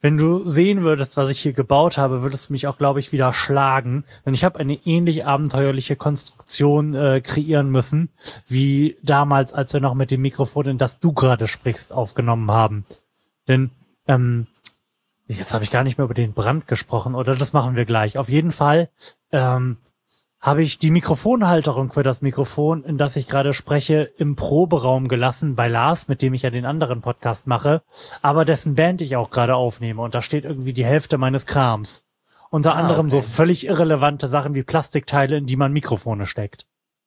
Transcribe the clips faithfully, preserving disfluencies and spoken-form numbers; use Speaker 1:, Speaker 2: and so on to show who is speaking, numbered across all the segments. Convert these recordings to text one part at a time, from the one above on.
Speaker 1: wenn du sehen würdest, was ich hier gebaut habe, würdest du mich auch, glaube ich, wieder schlagen. Denn ich habe eine ähnlich abenteuerliche Konstruktion äh, kreieren müssen, wie damals, als wir noch mit dem Mikrofon, in das du gerade sprichst, aufgenommen haben. Denn, ähm, jetzt habe ich gar nicht mehr über den Brand gesprochen, oder das machen wir gleich. Auf jeden Fall, ähm, habe ich die Mikrofonhalterung für das Mikrofon, in das ich gerade spreche, im Proberaum gelassen bei Lars, mit dem ich ja den anderen Podcast mache, aber dessen Band ich auch gerade aufnehme. Und da steht irgendwie die Hälfte meines Krams. Unter
Speaker 2: Ah,
Speaker 1: anderem
Speaker 2: okay.
Speaker 1: so völlig irrelevante Sachen wie Plastikteile, in die man Mikrofone steckt.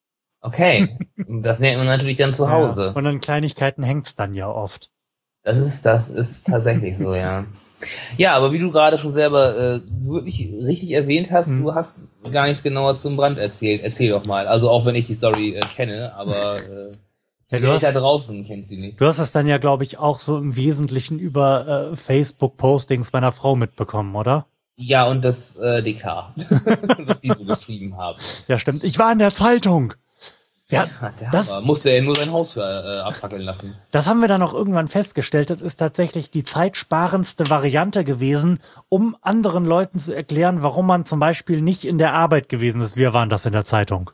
Speaker 2: Okay, das merkt man natürlich dann zu Hause.
Speaker 1: Ja. Und an Kleinigkeiten hängt's dann ja oft.
Speaker 2: Das ist, das ist tatsächlich so, ja. Ja, aber wie du gerade schon selber äh, wirklich richtig erwähnt hast,
Speaker 1: Hm.
Speaker 2: du hast gar nichts genauer zum Brand erzählt. Erzähl doch mal. Also auch wenn ich die Story äh, kenne, aber äh,
Speaker 1: Ja,
Speaker 2: die
Speaker 1: du
Speaker 2: Welt
Speaker 1: hast-
Speaker 2: da draußen kennt sie nicht.
Speaker 1: Du hast es dann ja, glaube ich, auch so im Wesentlichen über äh, Facebook-Postings meiner Frau mitbekommen, oder?
Speaker 2: Ja, und das äh, D K, was die so geschrieben haben.
Speaker 1: Ja, stimmt. Ich war in der Zeitung. Ja,
Speaker 2: Der
Speaker 1: das,
Speaker 2: Hammer. Musste er nur sein Haus für, äh, abfackeln lassen.
Speaker 1: das haben wir dann auch irgendwann festgestellt. Das ist tatsächlich die zeitsparendste Variante gewesen, um anderen Leuten zu erklären, warum man zum Beispiel nicht in der Arbeit gewesen ist. Wir waren das in der Zeitung.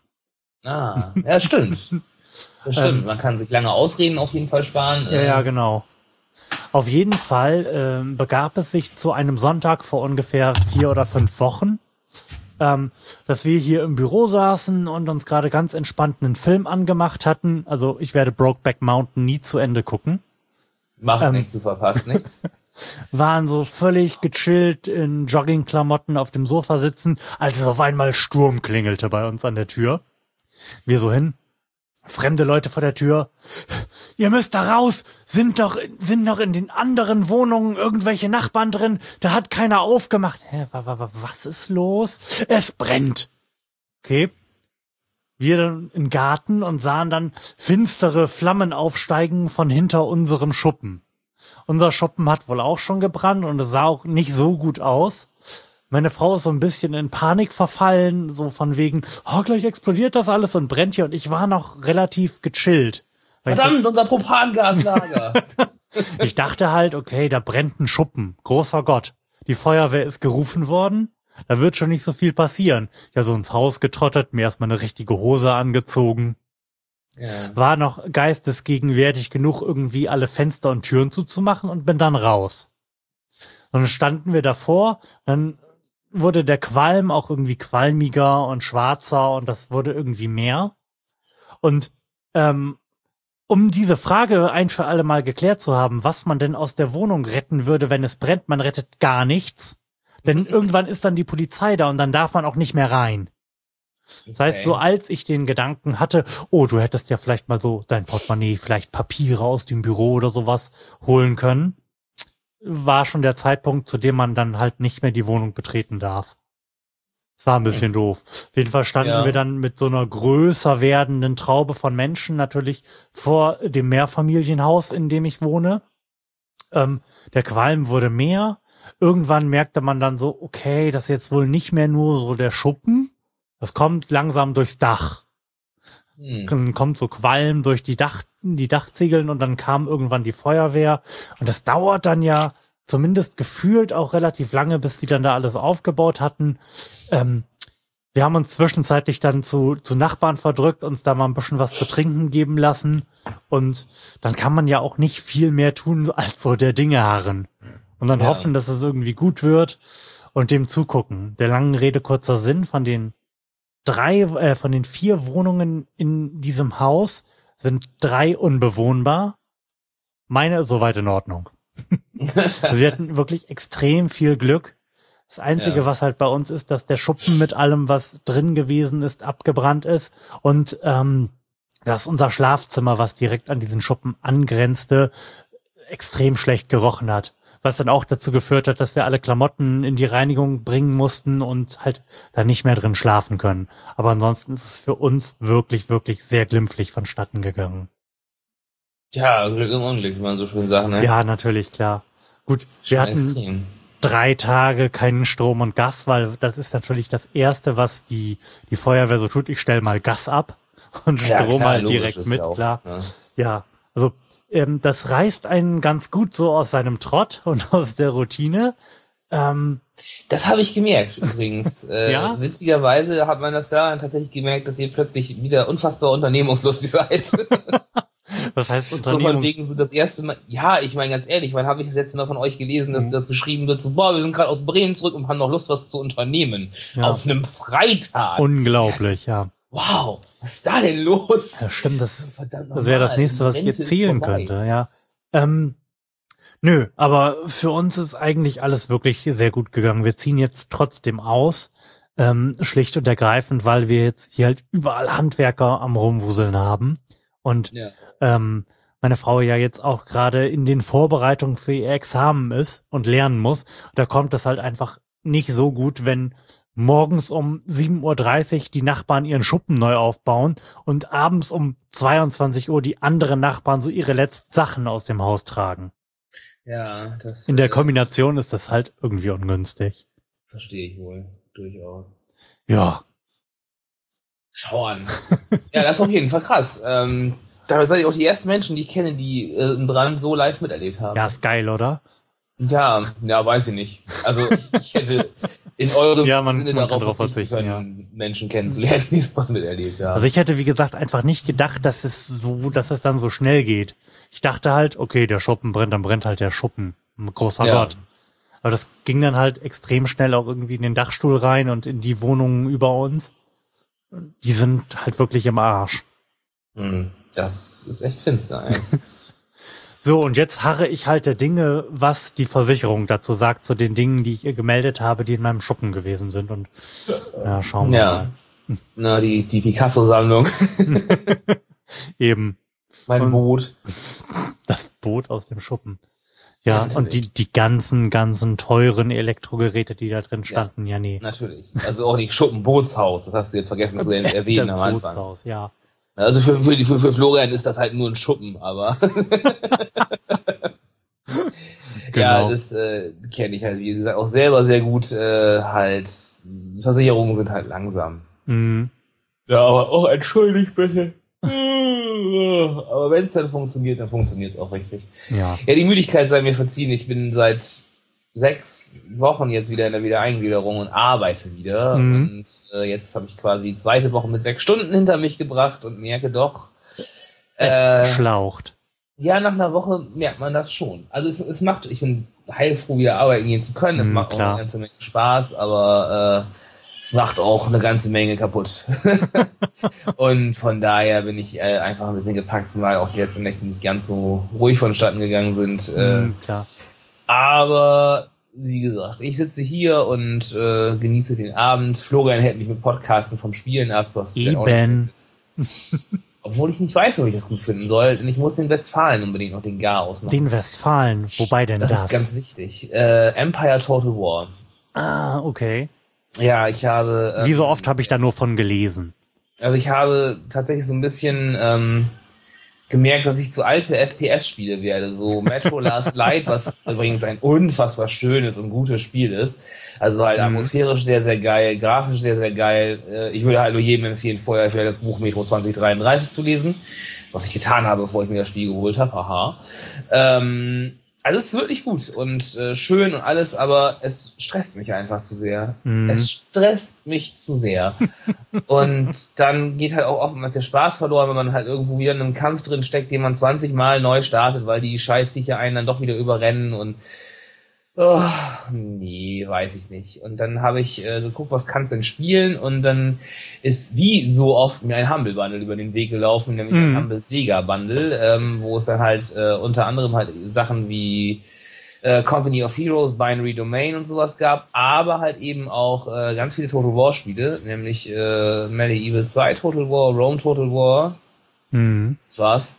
Speaker 2: Ah, ja, stimmt. Das stimmt.
Speaker 1: Ähm.
Speaker 2: Man kann sich lange Ausreden auf jeden Fall sparen.
Speaker 1: Ja, ja, genau. Auf jeden Fall ähm, begab es sich zu einem Sonntag vor ungefähr vier oder fünf Wochen, ähm, dass wir hier im Büro saßen und uns gerade ganz entspannt einen Film angemacht hatten. Also ich werde Brokeback Mountain nie zu Ende gucken.
Speaker 2: Macht
Speaker 1: ähm.
Speaker 2: nichts, du verpasst nichts.
Speaker 1: Waren so völlig gechillt in Joggingklamotten auf dem Sofa sitzen, als es auf einmal Sturm klingelte bei uns an der Tür. Wir so hin. Fremde Leute vor der Tür. Ihr müsst da raus. Sind doch, sind noch in den anderen Wohnungen irgendwelche Nachbarn drin. Da hat keiner aufgemacht. Hä, wa, wa, wa, was ist los? Es brennt. Okay. Wir dann im Garten und sahen dann finstere Flammen aufsteigen von hinter unserem Schuppen. Unser Schuppen hat wohl auch schon gebrannt und es sah auch nicht so gut aus. Meine Frau ist so ein bisschen in Panik verfallen, so von wegen, oh, gleich explodiert das alles und brennt hier. Und ich war noch relativ gechillt. Weil ich,
Speaker 2: Verdammt, unser Propangaslager.
Speaker 1: so, ich dachte halt, okay, da brennt ein Schuppen. Großer Gott. Die Feuerwehr ist gerufen worden. Da wird schon nicht so viel passieren. Ja, so ins Haus getrottet, mir erstmal eine richtige Hose angezogen.
Speaker 2: Ja.
Speaker 1: War noch geistesgegenwärtig genug, irgendwie alle Fenster und Türen zuzumachen und bin dann raus. Und dann standen wir davor, dann wurde der Qualm auch irgendwie qualmiger und schwarzer und das wurde irgendwie mehr. Und ähm, um diese Frage ein für alle Mal geklärt zu haben, was man denn aus der Wohnung retten würde, wenn es brennt, man rettet gar nichts. Denn irgendwann ist dann die Polizei da und dann darf man auch nicht mehr rein. Das heißt, so als ich den Gedanken hatte, oh, du hättest ja vielleicht mal so dein Portemonnaie, vielleicht Papiere aus dem Büro oder sowas holen können, war schon der Zeitpunkt, zu dem man dann halt nicht mehr die Wohnung betreten darf. Das war ein bisschen doof. Auf jeden Fall standen
Speaker 2: Ja.
Speaker 1: wir dann mit so einer größer werdenden Traube von Menschen natürlich vor dem Mehrfamilienhaus, in dem ich wohne. Ähm, der Qualm wurde mehr. Irgendwann merkte man dann so, okay, das ist jetzt wohl nicht mehr nur so der Schuppen. Das kommt langsam durchs Dach.
Speaker 2: Hm.
Speaker 1: Dann kommt so Qualm durch die Dach, die Dachziegeln und dann kam irgendwann die Feuerwehr. Und das dauert dann ja zumindest gefühlt auch relativ lange, bis die dann da alles aufgebaut hatten. Ähm, wir haben uns zwischenzeitlich dann zu, zu Nachbarn verdrückt, uns da mal ein bisschen was zu trinken geben lassen. Und dann kann man ja auch nicht viel mehr tun, als so der Dinge harren. Und dann
Speaker 2: Ja.
Speaker 1: hoffen, dass es irgendwie gut wird und dem zugucken. Der langen Rede kurzer Sinn, von den drei, äh, von den vier Wohnungen in diesem Haus sind drei unbewohnbar. Meine ist soweit in Ordnung. Also wir hatten wirklich extrem viel Glück. Das Einzige,
Speaker 2: Ja.
Speaker 1: was halt bei uns ist, dass der Schuppen mit allem, was drin gewesen ist, abgebrannt ist und ähm, dass unser Schlafzimmer, was direkt an diesen Schuppen angrenzte, extrem schlecht gerochen hat. Was dann auch dazu geführt hat, dass wir alle Klamotten in die Reinigung bringen mussten und halt da nicht mehr drin schlafen können. Aber ansonsten ist es für uns wirklich, wirklich sehr glimpflich vonstatten gegangen.
Speaker 2: Tja, Glück im Unglück, wie man so schön sagt, ne?
Speaker 1: Ja, natürlich, klar. Gut,
Speaker 2: Schon
Speaker 1: wir hatten
Speaker 2: extrem.
Speaker 1: drei Tage keinen Strom und Gas, weil das ist natürlich das Erste, was die die Feuerwehr so tut. Ich stelle mal Gas ab und
Speaker 2: Ja,
Speaker 1: Strom
Speaker 2: klar,
Speaker 1: halt
Speaker 2: logisch,
Speaker 1: direkt
Speaker 2: ist
Speaker 1: mit,
Speaker 2: ja auch,
Speaker 1: klar.
Speaker 2: ne?
Speaker 1: Ja, also ähm, das reißt einen ganz gut so aus seinem Trott und aus der Routine. Ähm,
Speaker 2: Das habe ich gemerkt übrigens. Äh,
Speaker 1: Ja?
Speaker 2: Witzigerweise hat man das daran tatsächlich gemerkt, dass ihr plötzlich wieder unfassbar unternehmungslustig seid.
Speaker 1: Was heißt
Speaker 2: So von
Speaker 1: Unternehmung?
Speaker 2: wegen so das erste Mal. Ja, ich meine ganz ehrlich, wann habe ich das letzte Mal von euch gelesen, dass
Speaker 1: Mhm.
Speaker 2: das geschrieben wird, so, boah, wir sind gerade aus Bremen zurück und haben noch Lust, was zu unternehmen.
Speaker 1: Ja.
Speaker 2: Auf einem Freitag.
Speaker 1: Unglaublich, ja.
Speaker 2: Wow, was ist da denn los?
Speaker 1: Ja, stimmt, das,
Speaker 2: Verdammt
Speaker 1: das wäre das
Speaker 2: normal.
Speaker 1: nächste, was ich
Speaker 2: Rente ist
Speaker 1: erzählen
Speaker 2: vorbei.
Speaker 1: könnte, ja. Ähm, nö, aber für uns ist eigentlich alles wirklich sehr gut gegangen. Wir ziehen jetzt trotzdem aus, ähm, schlicht und ergreifend, weil wir jetzt hier halt überall Handwerker am Rumwuseln haben. Und
Speaker 2: Ja.
Speaker 1: ähm, meine Frau ja jetzt auch gerade in den Vorbereitungen für ihr Examen ist und lernen muss. Da kommt das halt einfach nicht so gut, wenn morgens um sieben Uhr dreißig die Nachbarn ihren Schuppen neu aufbauen und abends um zweiundzwanzig Uhr die anderen Nachbarn so ihre letzten Sachen aus dem Haus tragen.
Speaker 2: Ja, das
Speaker 1: In der
Speaker 2: äh,
Speaker 1: Kombination ist das halt irgendwie ungünstig.
Speaker 2: verstehe ich wohl. Durchaus.
Speaker 1: Ja.
Speaker 2: Schau an. Ja, das ist auf jeden Fall krass. Ähm, damit seid ihr auch die ersten Menschen, die ich kenne, die äh, einen Brand so live miterlebt haben.
Speaker 1: Ja, ist geil, oder?
Speaker 2: Ja, ja, weiß ich nicht. Also ich, ich hätte in eurem
Speaker 1: Ja, man-
Speaker 2: Sinne
Speaker 1: man kann
Speaker 2: darauf
Speaker 1: drauf
Speaker 2: verzichten
Speaker 1: verzichten,
Speaker 2: können, Menschen kennenzulernen, die sowas miterlebt haben.
Speaker 1: Also ich hätte, wie gesagt, einfach nicht gedacht, dass es so, dass es dann so schnell geht. Ich dachte halt, okay, der Schuppen brennt, dann brennt halt der Schuppen. Großer
Speaker 2: Ja.
Speaker 1: Gott. Aber das ging dann halt extrem schnell auch irgendwie in den Dachstuhl rein und in die Wohnungen über uns. Die sind halt wirklich im Arsch.
Speaker 2: Hm, das ist echt finster, ey.
Speaker 1: So, und jetzt harre ich halt der Dinge, was die Versicherung dazu sagt, zu den Dingen, die ich ihr gemeldet habe, die in meinem Schuppen gewesen sind. Und ja, schauen wir
Speaker 2: Ja.
Speaker 1: mal.
Speaker 2: Na, die, die Picasso-Sammlung,
Speaker 1: Eben
Speaker 2: mein
Speaker 1: Und-
Speaker 2: Boot.
Speaker 1: das Boot aus dem Schuppen. Ja,
Speaker 2: Ja,
Speaker 1: und die, die ganzen, ganzen teuren Elektrogeräte, die da drin standen, ja, nee.
Speaker 2: Natürlich. Also auch nicht Schuppen-Bootshaus, das hast du jetzt vergessen zu erwähnen
Speaker 1: Das
Speaker 2: am Anfang.
Speaker 1: Bootshaus, ja.
Speaker 2: Also für, für, für, für Florian ist das halt nur ein Schuppen, aber ja,
Speaker 1: Genau.
Speaker 2: das äh, kenne ich halt, wie gesagt, auch selber sehr gut. Äh, halt, Versicherungen sind halt langsam.
Speaker 1: Mhm.
Speaker 2: Ja, aber auch entschuldigt bitte. Aber wenn es dann funktioniert, dann funktioniert es auch richtig.
Speaker 1: Ja.
Speaker 2: Ja, die Müdigkeit sei mir verziehen. Ich bin seit sechs Wochen jetzt wieder in der Wiedereingliederung und arbeite wieder.
Speaker 1: Mhm.
Speaker 2: Und äh, jetzt habe ich quasi die zweite Woche mit sechs Stunden hinter mich gebracht und merke doch,
Speaker 1: Es
Speaker 2: äh,
Speaker 1: schlaucht.
Speaker 2: ja, nach einer Woche merkt man das schon. Also es, es macht, ich bin heilfroh, wieder arbeiten gehen zu können. Es
Speaker 1: Mhm,
Speaker 2: macht auch
Speaker 1: klar.
Speaker 2: eine ganze Menge Spaß, aber äh, es macht auch eine ganze Menge kaputt. Und von daher bin ich äh, einfach ein bisschen gepackt, zumal auch die letzten Nächte nicht ganz so ruhig vonstatten gegangen sind. Äh,
Speaker 1: Mhm, klar.
Speaker 2: aber wie gesagt, ich sitze hier und äh, genieße den Abend. Florian hält mich mit Podcasten vom Spielen ab, was vielleicht auch nicht
Speaker 1: Eben.
Speaker 2: schlecht ist. Obwohl ich nicht weiß, ob ich das gut finden soll. Denn ich muss den Westfalen unbedingt noch den Gar ausmachen.
Speaker 1: Den Westfalen. Wobei denn
Speaker 2: das,
Speaker 1: das?
Speaker 2: ist ganz wichtig. Äh, Empire Total War.
Speaker 1: Ah, okay.
Speaker 2: Ja, ich habe... Ähm,
Speaker 1: Wie so oft habe ich da nur von gelesen.
Speaker 2: Also ich habe tatsächlich so ein bisschen ähm, gemerkt, dass ich zu alt für F P S-Spiele werde. So Metro Last Light, was übrigens ein unfassbar schönes und gutes Spiel ist. Also halt
Speaker 1: Mhm.
Speaker 2: atmosphärisch sehr, sehr geil, grafisch sehr, sehr geil. Äh, Ich würde halt nur jedem empfehlen, vorher vielleicht das Buch Metro zwanzig dreiunddreißig zu lesen. Was ich getan habe, bevor ich mir das Spiel geholt habe. Haha. Ähm, also es ist wirklich gut und äh, schön und alles, aber es stresst mich einfach zu sehr.
Speaker 1: Mhm.
Speaker 2: Es stresst mich zu sehr. Und dann geht halt auch oftmals der Spaß verloren, wenn man halt irgendwo wieder in einem Kampf drin steckt, den man zwanzig Mal neu startet, weil die Scheißviecher einen dann doch wieder überrennen und oh, nee, weiß ich nicht. Und dann habe ich äh, geguckt, was kannst denn spielen, und dann ist wie so oft mir ein Humble Bundle über den Weg gelaufen, nämlich
Speaker 1: Mhm.
Speaker 2: ein Humble Sega Bundle, ähm, wo es dann halt äh, unter anderem halt Sachen wie äh, Company of Heroes, Binary Domain und sowas gab, aber halt eben auch äh, ganz viele Total War Spiele, nämlich äh, Medieval zwei Total War, Rome Total War.
Speaker 1: Mhm.
Speaker 2: Das war's.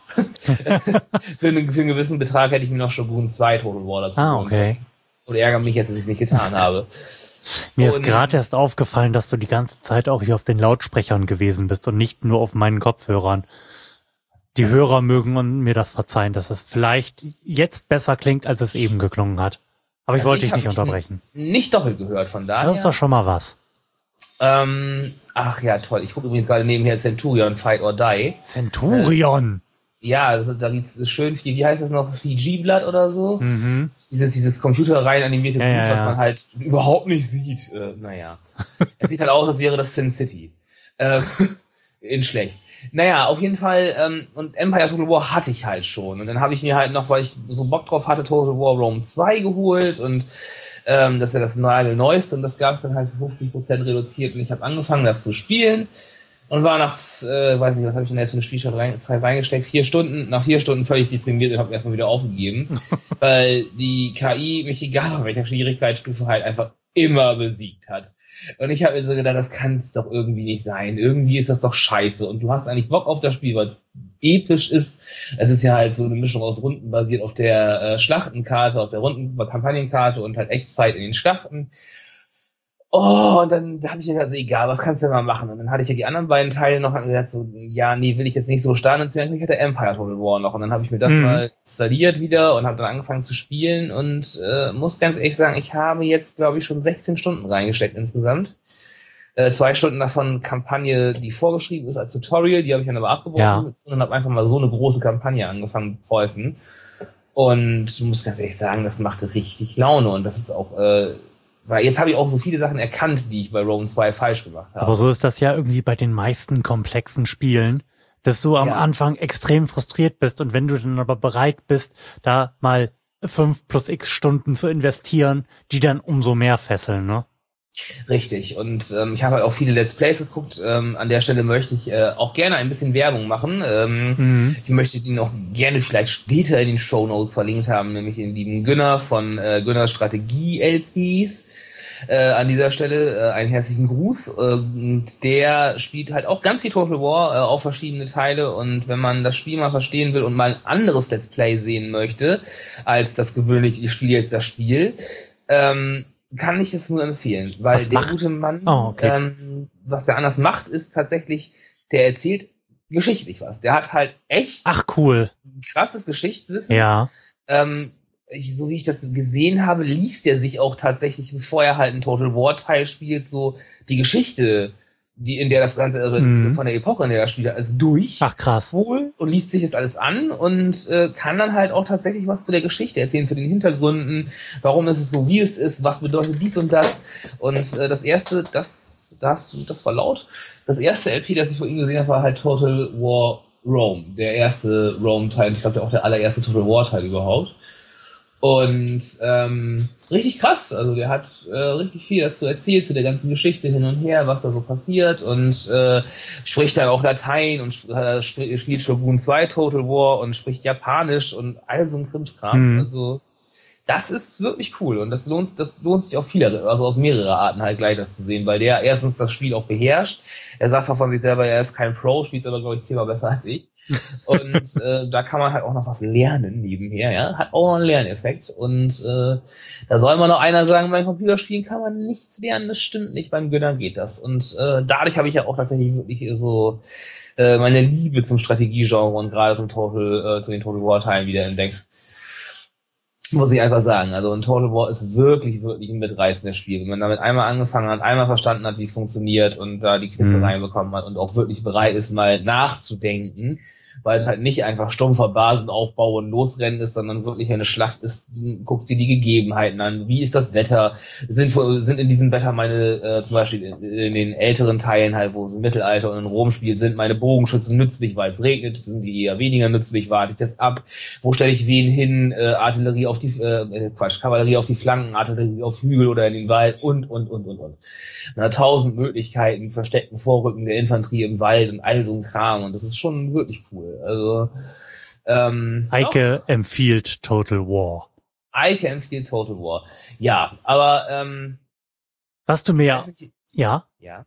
Speaker 2: für, einen, für einen gewissen Betrag hätte ich mir noch Shogun zwei Total War dazu
Speaker 1: Ah,
Speaker 2: holen
Speaker 1: okay.
Speaker 2: können. Und ärgere mich jetzt, dass ich es nicht getan habe.
Speaker 1: Mir
Speaker 2: Und-
Speaker 1: ist gerade erst aufgefallen, dass du die ganze Zeit auch hier auf den Lautsprechern gewesen bist und nicht nur auf meinen Kopfhörern. Die Hörer mögen und mir das verzeihen, dass es vielleicht jetzt besser klingt, als es eben geklungen hat. Aber ich
Speaker 2: Also
Speaker 1: wollte dich
Speaker 2: hab
Speaker 1: nicht
Speaker 2: mich
Speaker 1: unterbrechen.
Speaker 2: Nicht doppelt gehört, von daher.
Speaker 1: Das ist doch schon mal was.
Speaker 2: ähm, ach ja, toll. Ich gucke übrigens gerade nebenher Centurion Fight or Die.
Speaker 1: Centurion.
Speaker 2: Ja, das, da gibt's schön viel, wie heißt das noch, C G-Blatt oder so?
Speaker 1: Mhm.
Speaker 2: Dieses, dieses computerrein animierte
Speaker 1: Ja,
Speaker 2: Blut,
Speaker 1: ja,
Speaker 2: was
Speaker 1: ja.
Speaker 2: man halt überhaupt nicht sieht. Äh, naja. Es sieht halt aus, als wäre das Sin City. Äh, in schlecht. Naja, auf jeden Fall, ähm, und Empire Total War hatte ich halt schon. Und dann habe ich mir halt noch, weil ich so Bock drauf hatte, Total War Rome zwei geholt und ähm, das ist ja das nagelneueste und das gab es dann halt für fünfzig Prozent reduziert und ich habe angefangen, das zu spielen. Und war nach, äh, weiß nicht, was habe ich denn jetzt für eine Spielzeit rein, reingesteckt? Vier Stunden, nach vier Stunden völlig deprimiert und habe erstmal wieder aufgegeben. Weil die K I mich, egal auf welcher Schwierigkeitsstufe, halt einfach immer besiegt hat. Und ich habe mir so gedacht, das kann es doch irgendwie nicht sein. Irgendwie ist das doch scheiße. Und du hast eigentlich Bock auf das Spiel, weil es episch ist. Es ist ja halt so eine Mischung aus Runden basiert auf der äh, Schlachtenkarte, auf der Runden-Kampagnenkarte und halt Echtzeit in den Schlachten. Oh, und dann da habe ich mir gedacht, also egal, was kannst du denn mal machen? Und dann hatte ich ja die anderen beiden Teile noch und gesagt so, ja, nee, will ich jetzt nicht so starten. Und ich hatte Empire Total War noch. Und dann habe ich mir das
Speaker 1: Mhm.
Speaker 2: mal installiert wieder und habe dann angefangen zu spielen und äh, muss ganz ehrlich sagen, ich habe jetzt, glaube ich, schon sechzehn Stunden reingesteckt insgesamt. Äh, zwei Stunden davon Kampagne, die vorgeschrieben ist als Tutorial, die habe ich dann aber abgebrochen
Speaker 1: Ja.
Speaker 2: und habe einfach mal so eine große Kampagne angefangen mit Preußen. Und muss ganz ehrlich sagen, das machte richtig Laune und das ist auch, äh, weil jetzt habe ich auch so viele Sachen erkannt, die ich bei Rome zwei falsch gemacht habe.
Speaker 1: Aber so ist das ja irgendwie bei den meisten komplexen Spielen, dass du am
Speaker 2: Ja.
Speaker 1: Anfang extrem frustriert bist und wenn du dann aber bereit bist, da mal fünf plus x Stunden zu investieren, die dann umso mehr fesseln, ne?
Speaker 2: Richtig. Und ähm, ich habe halt auch viele Let's Plays geguckt. Ähm, an der Stelle möchte ich äh, auch gerne ein bisschen Werbung machen. Ähm,
Speaker 1: Mhm.
Speaker 2: Ich möchte den auch gerne vielleicht später in den Shownotes verlinkt haben, nämlich den lieben Günner von äh, Günners Strategie-L Ps. Äh, an dieser Stelle äh, einen herzlichen Gruß. Äh, und der spielt halt auch ganz viel Total War, äh, auch verschiedene Teile. Und wenn man das Spiel mal verstehen will und mal ein anderes Let's Play sehen möchte, als das gewöhnliche, ich spiele jetzt das Spiel, ähm, kann ich es nur empfehlen, weil
Speaker 1: Was
Speaker 2: der
Speaker 1: macht-
Speaker 2: gute Mann,
Speaker 1: Oh, okay.
Speaker 2: ähm, was der anders macht, ist tatsächlich, der erzählt geschichtlich was. Der hat halt echt
Speaker 1: Ach, cool.
Speaker 2: krasses Geschichtswissen.
Speaker 1: Ja.
Speaker 2: Ähm, ich, so wie ich das gesehen habe, liest er sich auch tatsächlich, bevor er halt einen Total War Teil spielt, so die Geschichte, die in der das Ganze, also
Speaker 1: Mhm.
Speaker 2: von der Epoche, in der er spielt, also durch.
Speaker 1: Ach, krass.
Speaker 2: Wohl und liest sich das alles an und äh, kann dann halt auch tatsächlich was zu der Geschichte erzählen, zu den Hintergründen, warum ist es so, wie es ist, was bedeutet dies und das. Und äh, das erste, das, das, das war laut. Das erste L P, das ich von ihm gesehen habe, war halt Total War Rome. Der erste Rome-Teil, ich glaube auch der allererste Total War-Teil überhaupt. Und ähm, richtig krass, also der hat äh, richtig viel dazu erzählt, zu der ganzen Geschichte hin und her, was da so passiert und äh, spricht dann auch Latein und äh, sp spielt Shogun zwei Total War und spricht Japanisch und all so ein Krimskrams.
Speaker 1: Mhm.
Speaker 2: Also das ist wirklich cool und das lohnt, das lohnt sich auf viele, also auf mehrere Arten halt gleich das zu sehen, weil der erstens das Spiel auch beherrscht. Er sagt auch von sich selber, er ist kein Pro, spielt aber glaube ich zehnmal besser als ich. Und äh, da kann man halt auch noch was lernen nebenher, ja. Hat auch noch einen Lerneffekt. Und äh, da soll mal noch einer sagen, beim Computerspielen kann man nichts lernen, das stimmt nicht, beim Gönner geht das. Und äh, dadurch habe ich ja auch tatsächlich wirklich so äh, meine Liebe zum Strategiegenre und gerade zum Total, äh, zu den Total War Teilen wieder entdeckt. Muss ich einfach sagen. Also ein Total War ist wirklich, wirklich ein mitreißendes Spiel. Wenn man damit einmal angefangen hat, einmal verstanden hat, wie es funktioniert und da die Kniffe
Speaker 1: Mhm.
Speaker 2: reinbekommen hat und auch wirklich bereit ist, mal nachzudenken, weil es halt nicht einfach stumpfer Basenaufbau und Losrennen ist, sondern wirklich eine Schlacht ist, du guckst dir die Gegebenheiten an, wie ist das Wetter, sind, sind in diesem Wetter meine, äh, zum Beispiel in, in den älteren Teilen halt, wo es im Mittelalter und in Rom spielt, sind meine Bogenschützen nützlich, weil es regnet, sind die eher weniger nützlich, warte ich das ab, wo stelle ich wen hin, äh, Artillerie auf die, äh, Quatsch, Kavallerie auf die Flanken, Artillerie auf Hügel oder in den Wald und, und, und, und, und. Na, tausend Möglichkeiten, versteckten Vorrücken der Infanterie im Wald und all so ein Kram und das ist schon wirklich cool. Also, ähm,
Speaker 1: Eike empfiehlt Total War.
Speaker 2: Eike empfiehlt Total War. Ja, aber, ähm,
Speaker 1: Was du mir ja, ja,
Speaker 2: ja.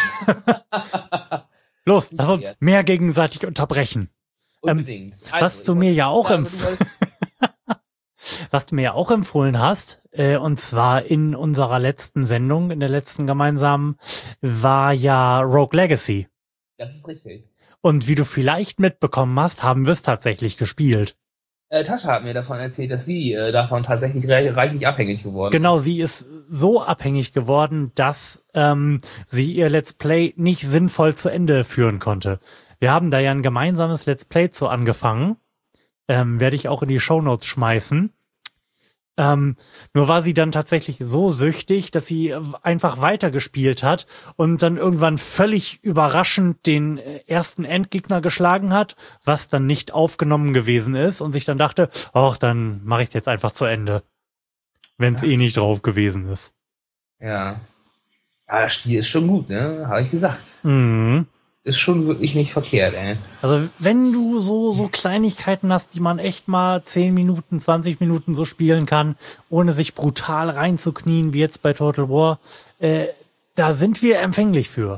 Speaker 1: los, lass uns mehr gegenseitig unterbrechen.
Speaker 2: Unbedingt.
Speaker 1: Ähm, was du mir ja auch empfohlen, was du mir ja auch empfohlen hast, äh, und zwar in unserer letzten Sendung, in der letzten gemeinsamen, war ja Rogue Legacy.
Speaker 2: Das ist richtig.
Speaker 1: Und wie du vielleicht mitbekommen hast, haben wir es tatsächlich gespielt.
Speaker 2: Äh, Tascha hat mir davon erzählt, dass sie äh, davon tatsächlich re reichlich abhängig geworden
Speaker 1: Genau,
Speaker 2: ist.
Speaker 1: sie ist so abhängig geworden, dass ähm, sie ihr Let's Play nicht sinnvoll zu Ende führen konnte. Wir haben da ja ein gemeinsames Let's Play zu angefangen. Ähm, werde ich auch in die Shownotes schmeißen. Ähm, nur war sie dann tatsächlich so süchtig, dass sie einfach weitergespielt hat und dann irgendwann völlig überraschend den ersten Endgegner geschlagen hat, was dann nicht aufgenommen gewesen ist und sich dann dachte, ach, dann mache ich es jetzt einfach zu Ende, wenn es
Speaker 2: Ja.
Speaker 1: eh nicht drauf gewesen ist.
Speaker 2: Ja. Aber das Spiel ist schon gut, ne? Habe ich gesagt.
Speaker 1: Mhm.
Speaker 2: Ist schon wirklich nicht verkehrt, ey.
Speaker 1: Also wenn du so so Kleinigkeiten hast, die man echt mal zehn Minuten, zwanzig Minuten so spielen kann, ohne sich brutal reinzuknien, wie jetzt bei Total War, äh, da sind wir empfänglich für.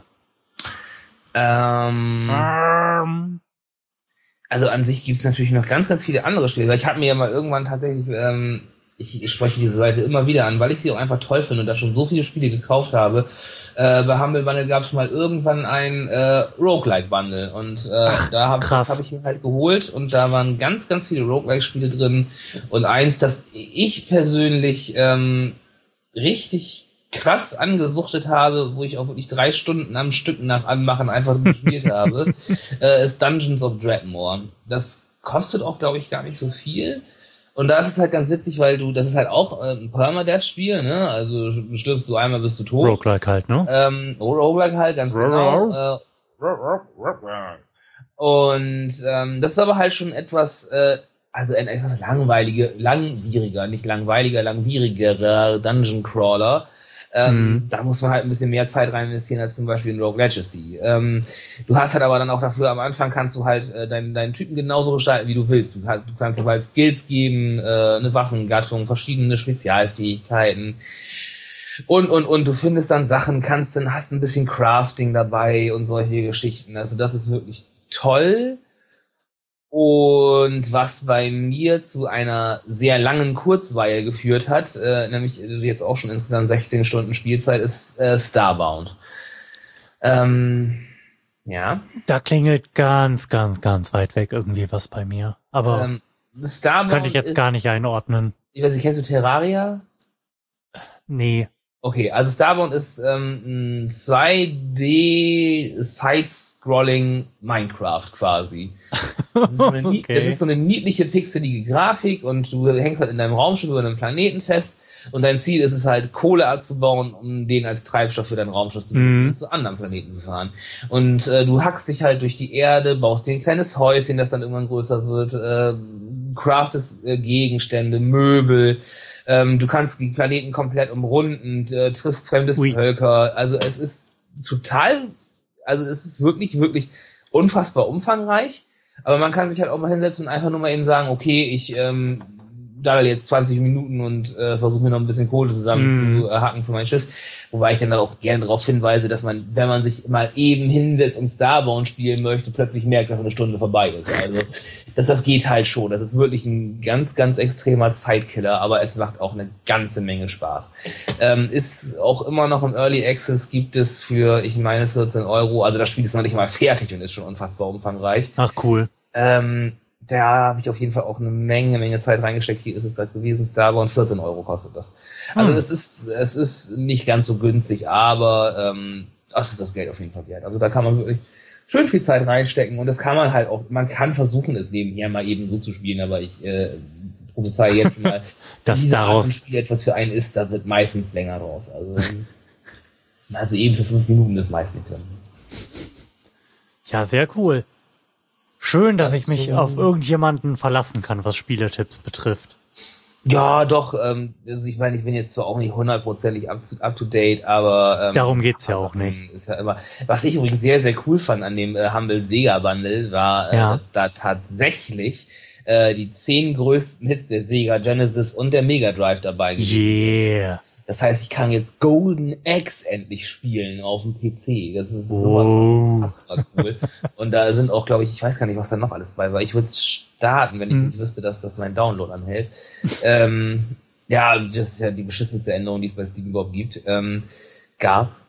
Speaker 2: Ähm,
Speaker 1: Ähm.
Speaker 2: also an sich gibt es natürlich noch ganz, ganz viele andere Spiele. Weil ich habe mir ja mal irgendwann tatsächlich, ähm, ich, ich spreche diese Seite immer wieder an, weil ich sie auch einfach toll finde und da schon so viele Spiele gekauft habe. Äh, bei Humble Bundle gab es mal irgendwann ein äh, Roguelike Bundle und äh,
Speaker 1: Ach,
Speaker 2: da habe
Speaker 1: krass.
Speaker 2: hab ich mir halt geholt und da waren ganz, ganz viele Roguelike-Spiele drin und eins, das ich persönlich ähm, richtig krass angesuchtet habe, wo ich auch wirklich drei Stunden am Stück nach Anmachen einfach gespielt habe, äh, ist Dungeons of Dreadmore. Das kostet auch, glaube ich, gar nicht so viel. Und da ist es halt ganz witzig, weil du, das ist halt auch äh, ein Permadeath-Spiel, ne? Also stirbst du einmal, bist du tot.
Speaker 1: Roguelike halt, ne?
Speaker 2: Ähm, oh, Roguelike halt, ganz genau. Äh, und ähm, das ist aber halt schon etwas, äh, also ein etwas langweilige, langwieriger, nicht langweiliger, langwierigerer Dungeon Crawler. Ähm,
Speaker 1: Mhm.
Speaker 2: Da muss man halt ein bisschen mehr Zeit rein investieren als zum Beispiel in Rogue Legacy. Ähm, du hast halt aber dann auch dafür, am Anfang kannst du halt äh, deinen, deinen Typen genauso gestalten, wie du willst. Du kannst, du kannst ihm halt Skills geben, äh, eine Waffengattung, verschiedene Spezialfähigkeiten. Und, und, und du findest dann Sachen, kannst dann, hast ein bisschen Crafting dabei und solche Geschichten. Also das ist wirklich toll. Und was bei mir zu einer sehr langen Kurzweile geführt hat, äh, nämlich jetzt auch schon insgesamt sechzehn Stunden Spielzeit, ist äh, Starbound. Ähm, ja.
Speaker 1: Da klingelt ganz, ganz, ganz weit weg irgendwie was bei mir. Aber
Speaker 2: Ähm, Starbound
Speaker 1: könnte ich jetzt
Speaker 2: ist,
Speaker 1: gar nicht einordnen.
Speaker 2: Ich weiß nicht, kennst du Terraria?
Speaker 1: Nee.
Speaker 2: Okay, also Starbound ist ähm, ein zwei D Side-Scrolling Minecraft quasi. Das ist, so eine,
Speaker 1: Okay.
Speaker 2: das ist so eine niedliche, pixelige Grafik und du hängst halt in deinem Raumschiff über einem Planeten fest und dein Ziel ist es halt, Kohle abzubauen, um den als Treibstoff für dein Raumschiff zu benutzen
Speaker 1: Mhm.
Speaker 2: und zu anderen Planeten zu fahren. Und äh, du hackst dich halt durch die Erde, baust dir ein kleines Häuschen, das dann irgendwann größer wird, äh, craftest äh, Gegenstände, Möbel, ähm, du kannst die Planeten komplett umrunden, äh, triffst fremde
Speaker 1: Ui.
Speaker 2: Völker. Also es ist total, also es ist wirklich, wirklich unfassbar umfangreich. Aber man kann sich halt auch mal hinsetzen und einfach nur mal eben sagen, okay, ich ähm, daddel jetzt zwanzig Minuten und äh, versuche mir noch ein bisschen Kohle zusammen
Speaker 1: Mhm.
Speaker 2: zu äh, hacken für mein Schiff. Wobei ich dann auch gerne darauf hinweise, dass man, wenn man sich mal eben hinsetzt und Starbound spielen möchte, plötzlich merkt, dass eine Stunde vorbei ist. Also das, das geht halt schon. Das ist wirklich ein ganz, ganz extremer Zeitkiller, aber es macht auch eine ganze Menge Spaß. Ähm, ist auch immer noch im Early Access, gibt es für, ich meine, vierzehn Euro. Also das Spiel ist noch nicht mal fertig und ist schon unfassbar umfangreich.
Speaker 1: Ach, cool.
Speaker 2: Ähm, da habe ich auf jeden Fall auch eine Menge, Menge Zeit reingesteckt. Hier ist es gerade gewesen, Starbound, vierzehn Euro kostet das. Also
Speaker 1: Hm.
Speaker 2: es ist, es ist nicht ganz so günstig, aber ähm, das ist das Geld auf jeden Fall wert. Also da kann man wirklich schön viel Zeit reinstecken und das kann man halt auch, man kann versuchen, es nebenher mal eben so zu spielen, aber ich äh, prophezeie jetzt schon mal,
Speaker 1: Dass
Speaker 2: wenn diese Art von
Speaker 1: daraus-
Speaker 2: Spiel etwas für einen ist, da wird meistens länger draus. Also, also eben für fünf Minuten ist meist nicht drin.
Speaker 1: Ja, sehr cool. Schön, dass
Speaker 2: Das
Speaker 1: ich mich
Speaker 2: so-
Speaker 1: auf irgendjemanden verlassen kann, was Spieletipps betrifft.
Speaker 2: Ja, doch, ähm, also ich meine, ich bin jetzt zwar auch nicht hundertprozentig up to, up to date, aber ähm,
Speaker 1: Darum geht's ja
Speaker 2: also,
Speaker 1: auch nicht.
Speaker 2: Ist ja immer. Was ich übrigens sehr, sehr cool fand an dem äh, Humble Sega Bundle war, äh,
Speaker 1: Ja.
Speaker 2: dass da tatsächlich äh, die zehn größten Hits der Sega Genesis und der Mega Drive dabei gewesen sind.
Speaker 1: Yeah.
Speaker 2: Das heißt, ich kann jetzt Golden Axe endlich spielen auf dem P C. Das ist sowas
Speaker 1: Wow.
Speaker 2: von unfassbar cool. Und da sind auch, glaube ich, ich weiß gar nicht, was da noch alles bei war. Ich würde starten, wenn ich
Speaker 1: Mhm.
Speaker 2: nicht wüsste, dass das mein Download anhält. ähm, ja, das ist ja die beschissenste Änderung, die es bei Steam überhaupt gibt. Ähm, gab.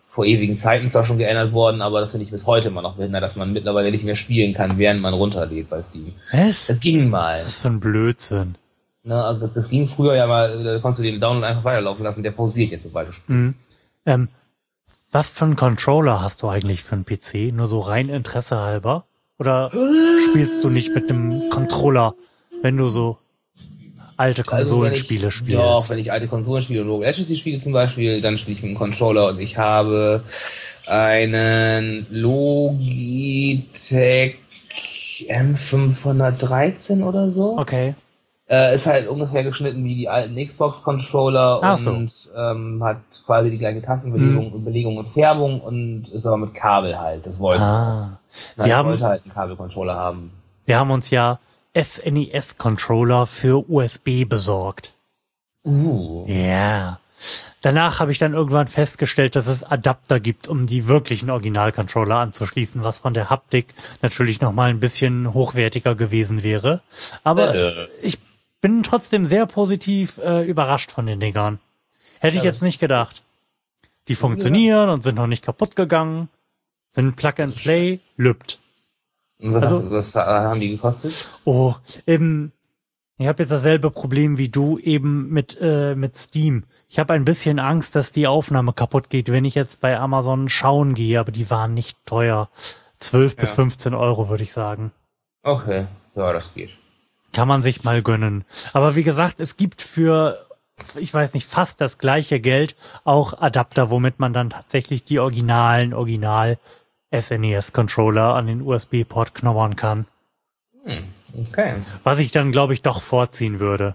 Speaker 2: vor ewigen Zeiten zwar schon geändert worden, aber das finde ich bis heute immer noch behindert, dass man mittlerweile nicht mehr spielen kann, während man runterlädt bei Steam.
Speaker 1: Was?
Speaker 2: Das ging mal.
Speaker 1: Was ist für ein Blödsinn?
Speaker 2: Ne, also das, das ging früher ja mal, da konntest du den Download einfach weiterlaufen lassen, der pausiert jetzt, sobald du spielst.
Speaker 1: Mhm. Ähm, was für einen Controller hast du eigentlich für einen P C? Nur so rein Interesse halber? Oder spielst du nicht mit einem Controller, wenn du so alte Konsolenspiele
Speaker 2: also
Speaker 1: spielst?
Speaker 2: Ja, auch wenn ich alte Konsolenspiele und Rogue Legacy spiele zum Beispiel, dann spiele ich mit einem Controller und ich habe einen Logitech M fünfhundertdreizehn oder so.
Speaker 1: Okay.
Speaker 2: Äh, ist halt ungefähr geschnitten wie die alten Xbox-Controller
Speaker 1: Ach so.
Speaker 2: und ähm, hat quasi die gleiche Tastenbelegung
Speaker 1: Hm.
Speaker 2: Belegung und Färbung und ist aber mit Kabel halt. Das wollte
Speaker 1: Ah.
Speaker 2: ich.
Speaker 1: Wir
Speaker 2: Ich
Speaker 1: haben,
Speaker 2: wollte halt einen Kabelcontroller haben.
Speaker 1: wir haben uns ja S N E S-Controller für U S B besorgt.
Speaker 2: Uh.
Speaker 1: Ja. Danach habe ich dann irgendwann festgestellt, dass es Adapter gibt, um die wirklichen Original-Controller anzuschließen, was von der Haptik natürlich nochmal ein bisschen hochwertiger gewesen wäre. Aber
Speaker 2: Äh.
Speaker 1: ich bin trotzdem sehr positiv äh, überrascht von den Dingern. Hätte ich
Speaker 2: Ja,
Speaker 1: jetzt nicht gedacht. Die funktionieren und sind noch nicht kaputt gegangen, sind Plug and Play, lübt.
Speaker 2: Und was,
Speaker 1: Also-
Speaker 2: hast, du- was haben die gekostet?
Speaker 1: Oh, eben, ich habe jetzt dasselbe Problem wie du eben mit äh, mit Steam. Ich habe ein bisschen Angst, dass die Aufnahme kaputt geht, wenn ich jetzt bei Amazon schauen gehe, aber die waren nicht teuer. zwölf bis
Speaker 2: Ja.
Speaker 1: fünfzehn Euro, würde ich sagen.
Speaker 2: Okay, ja, das geht.
Speaker 1: Kann man sich mal gönnen. Aber wie gesagt, es gibt für, ich weiß nicht, fast das gleiche Geld auch Adapter, womit man dann tatsächlich die originalen, original S N E S-Controller an den U S B-Port knobbern kann.
Speaker 2: Hm, okay.
Speaker 1: Was ich dann, glaube ich, doch vorziehen würde.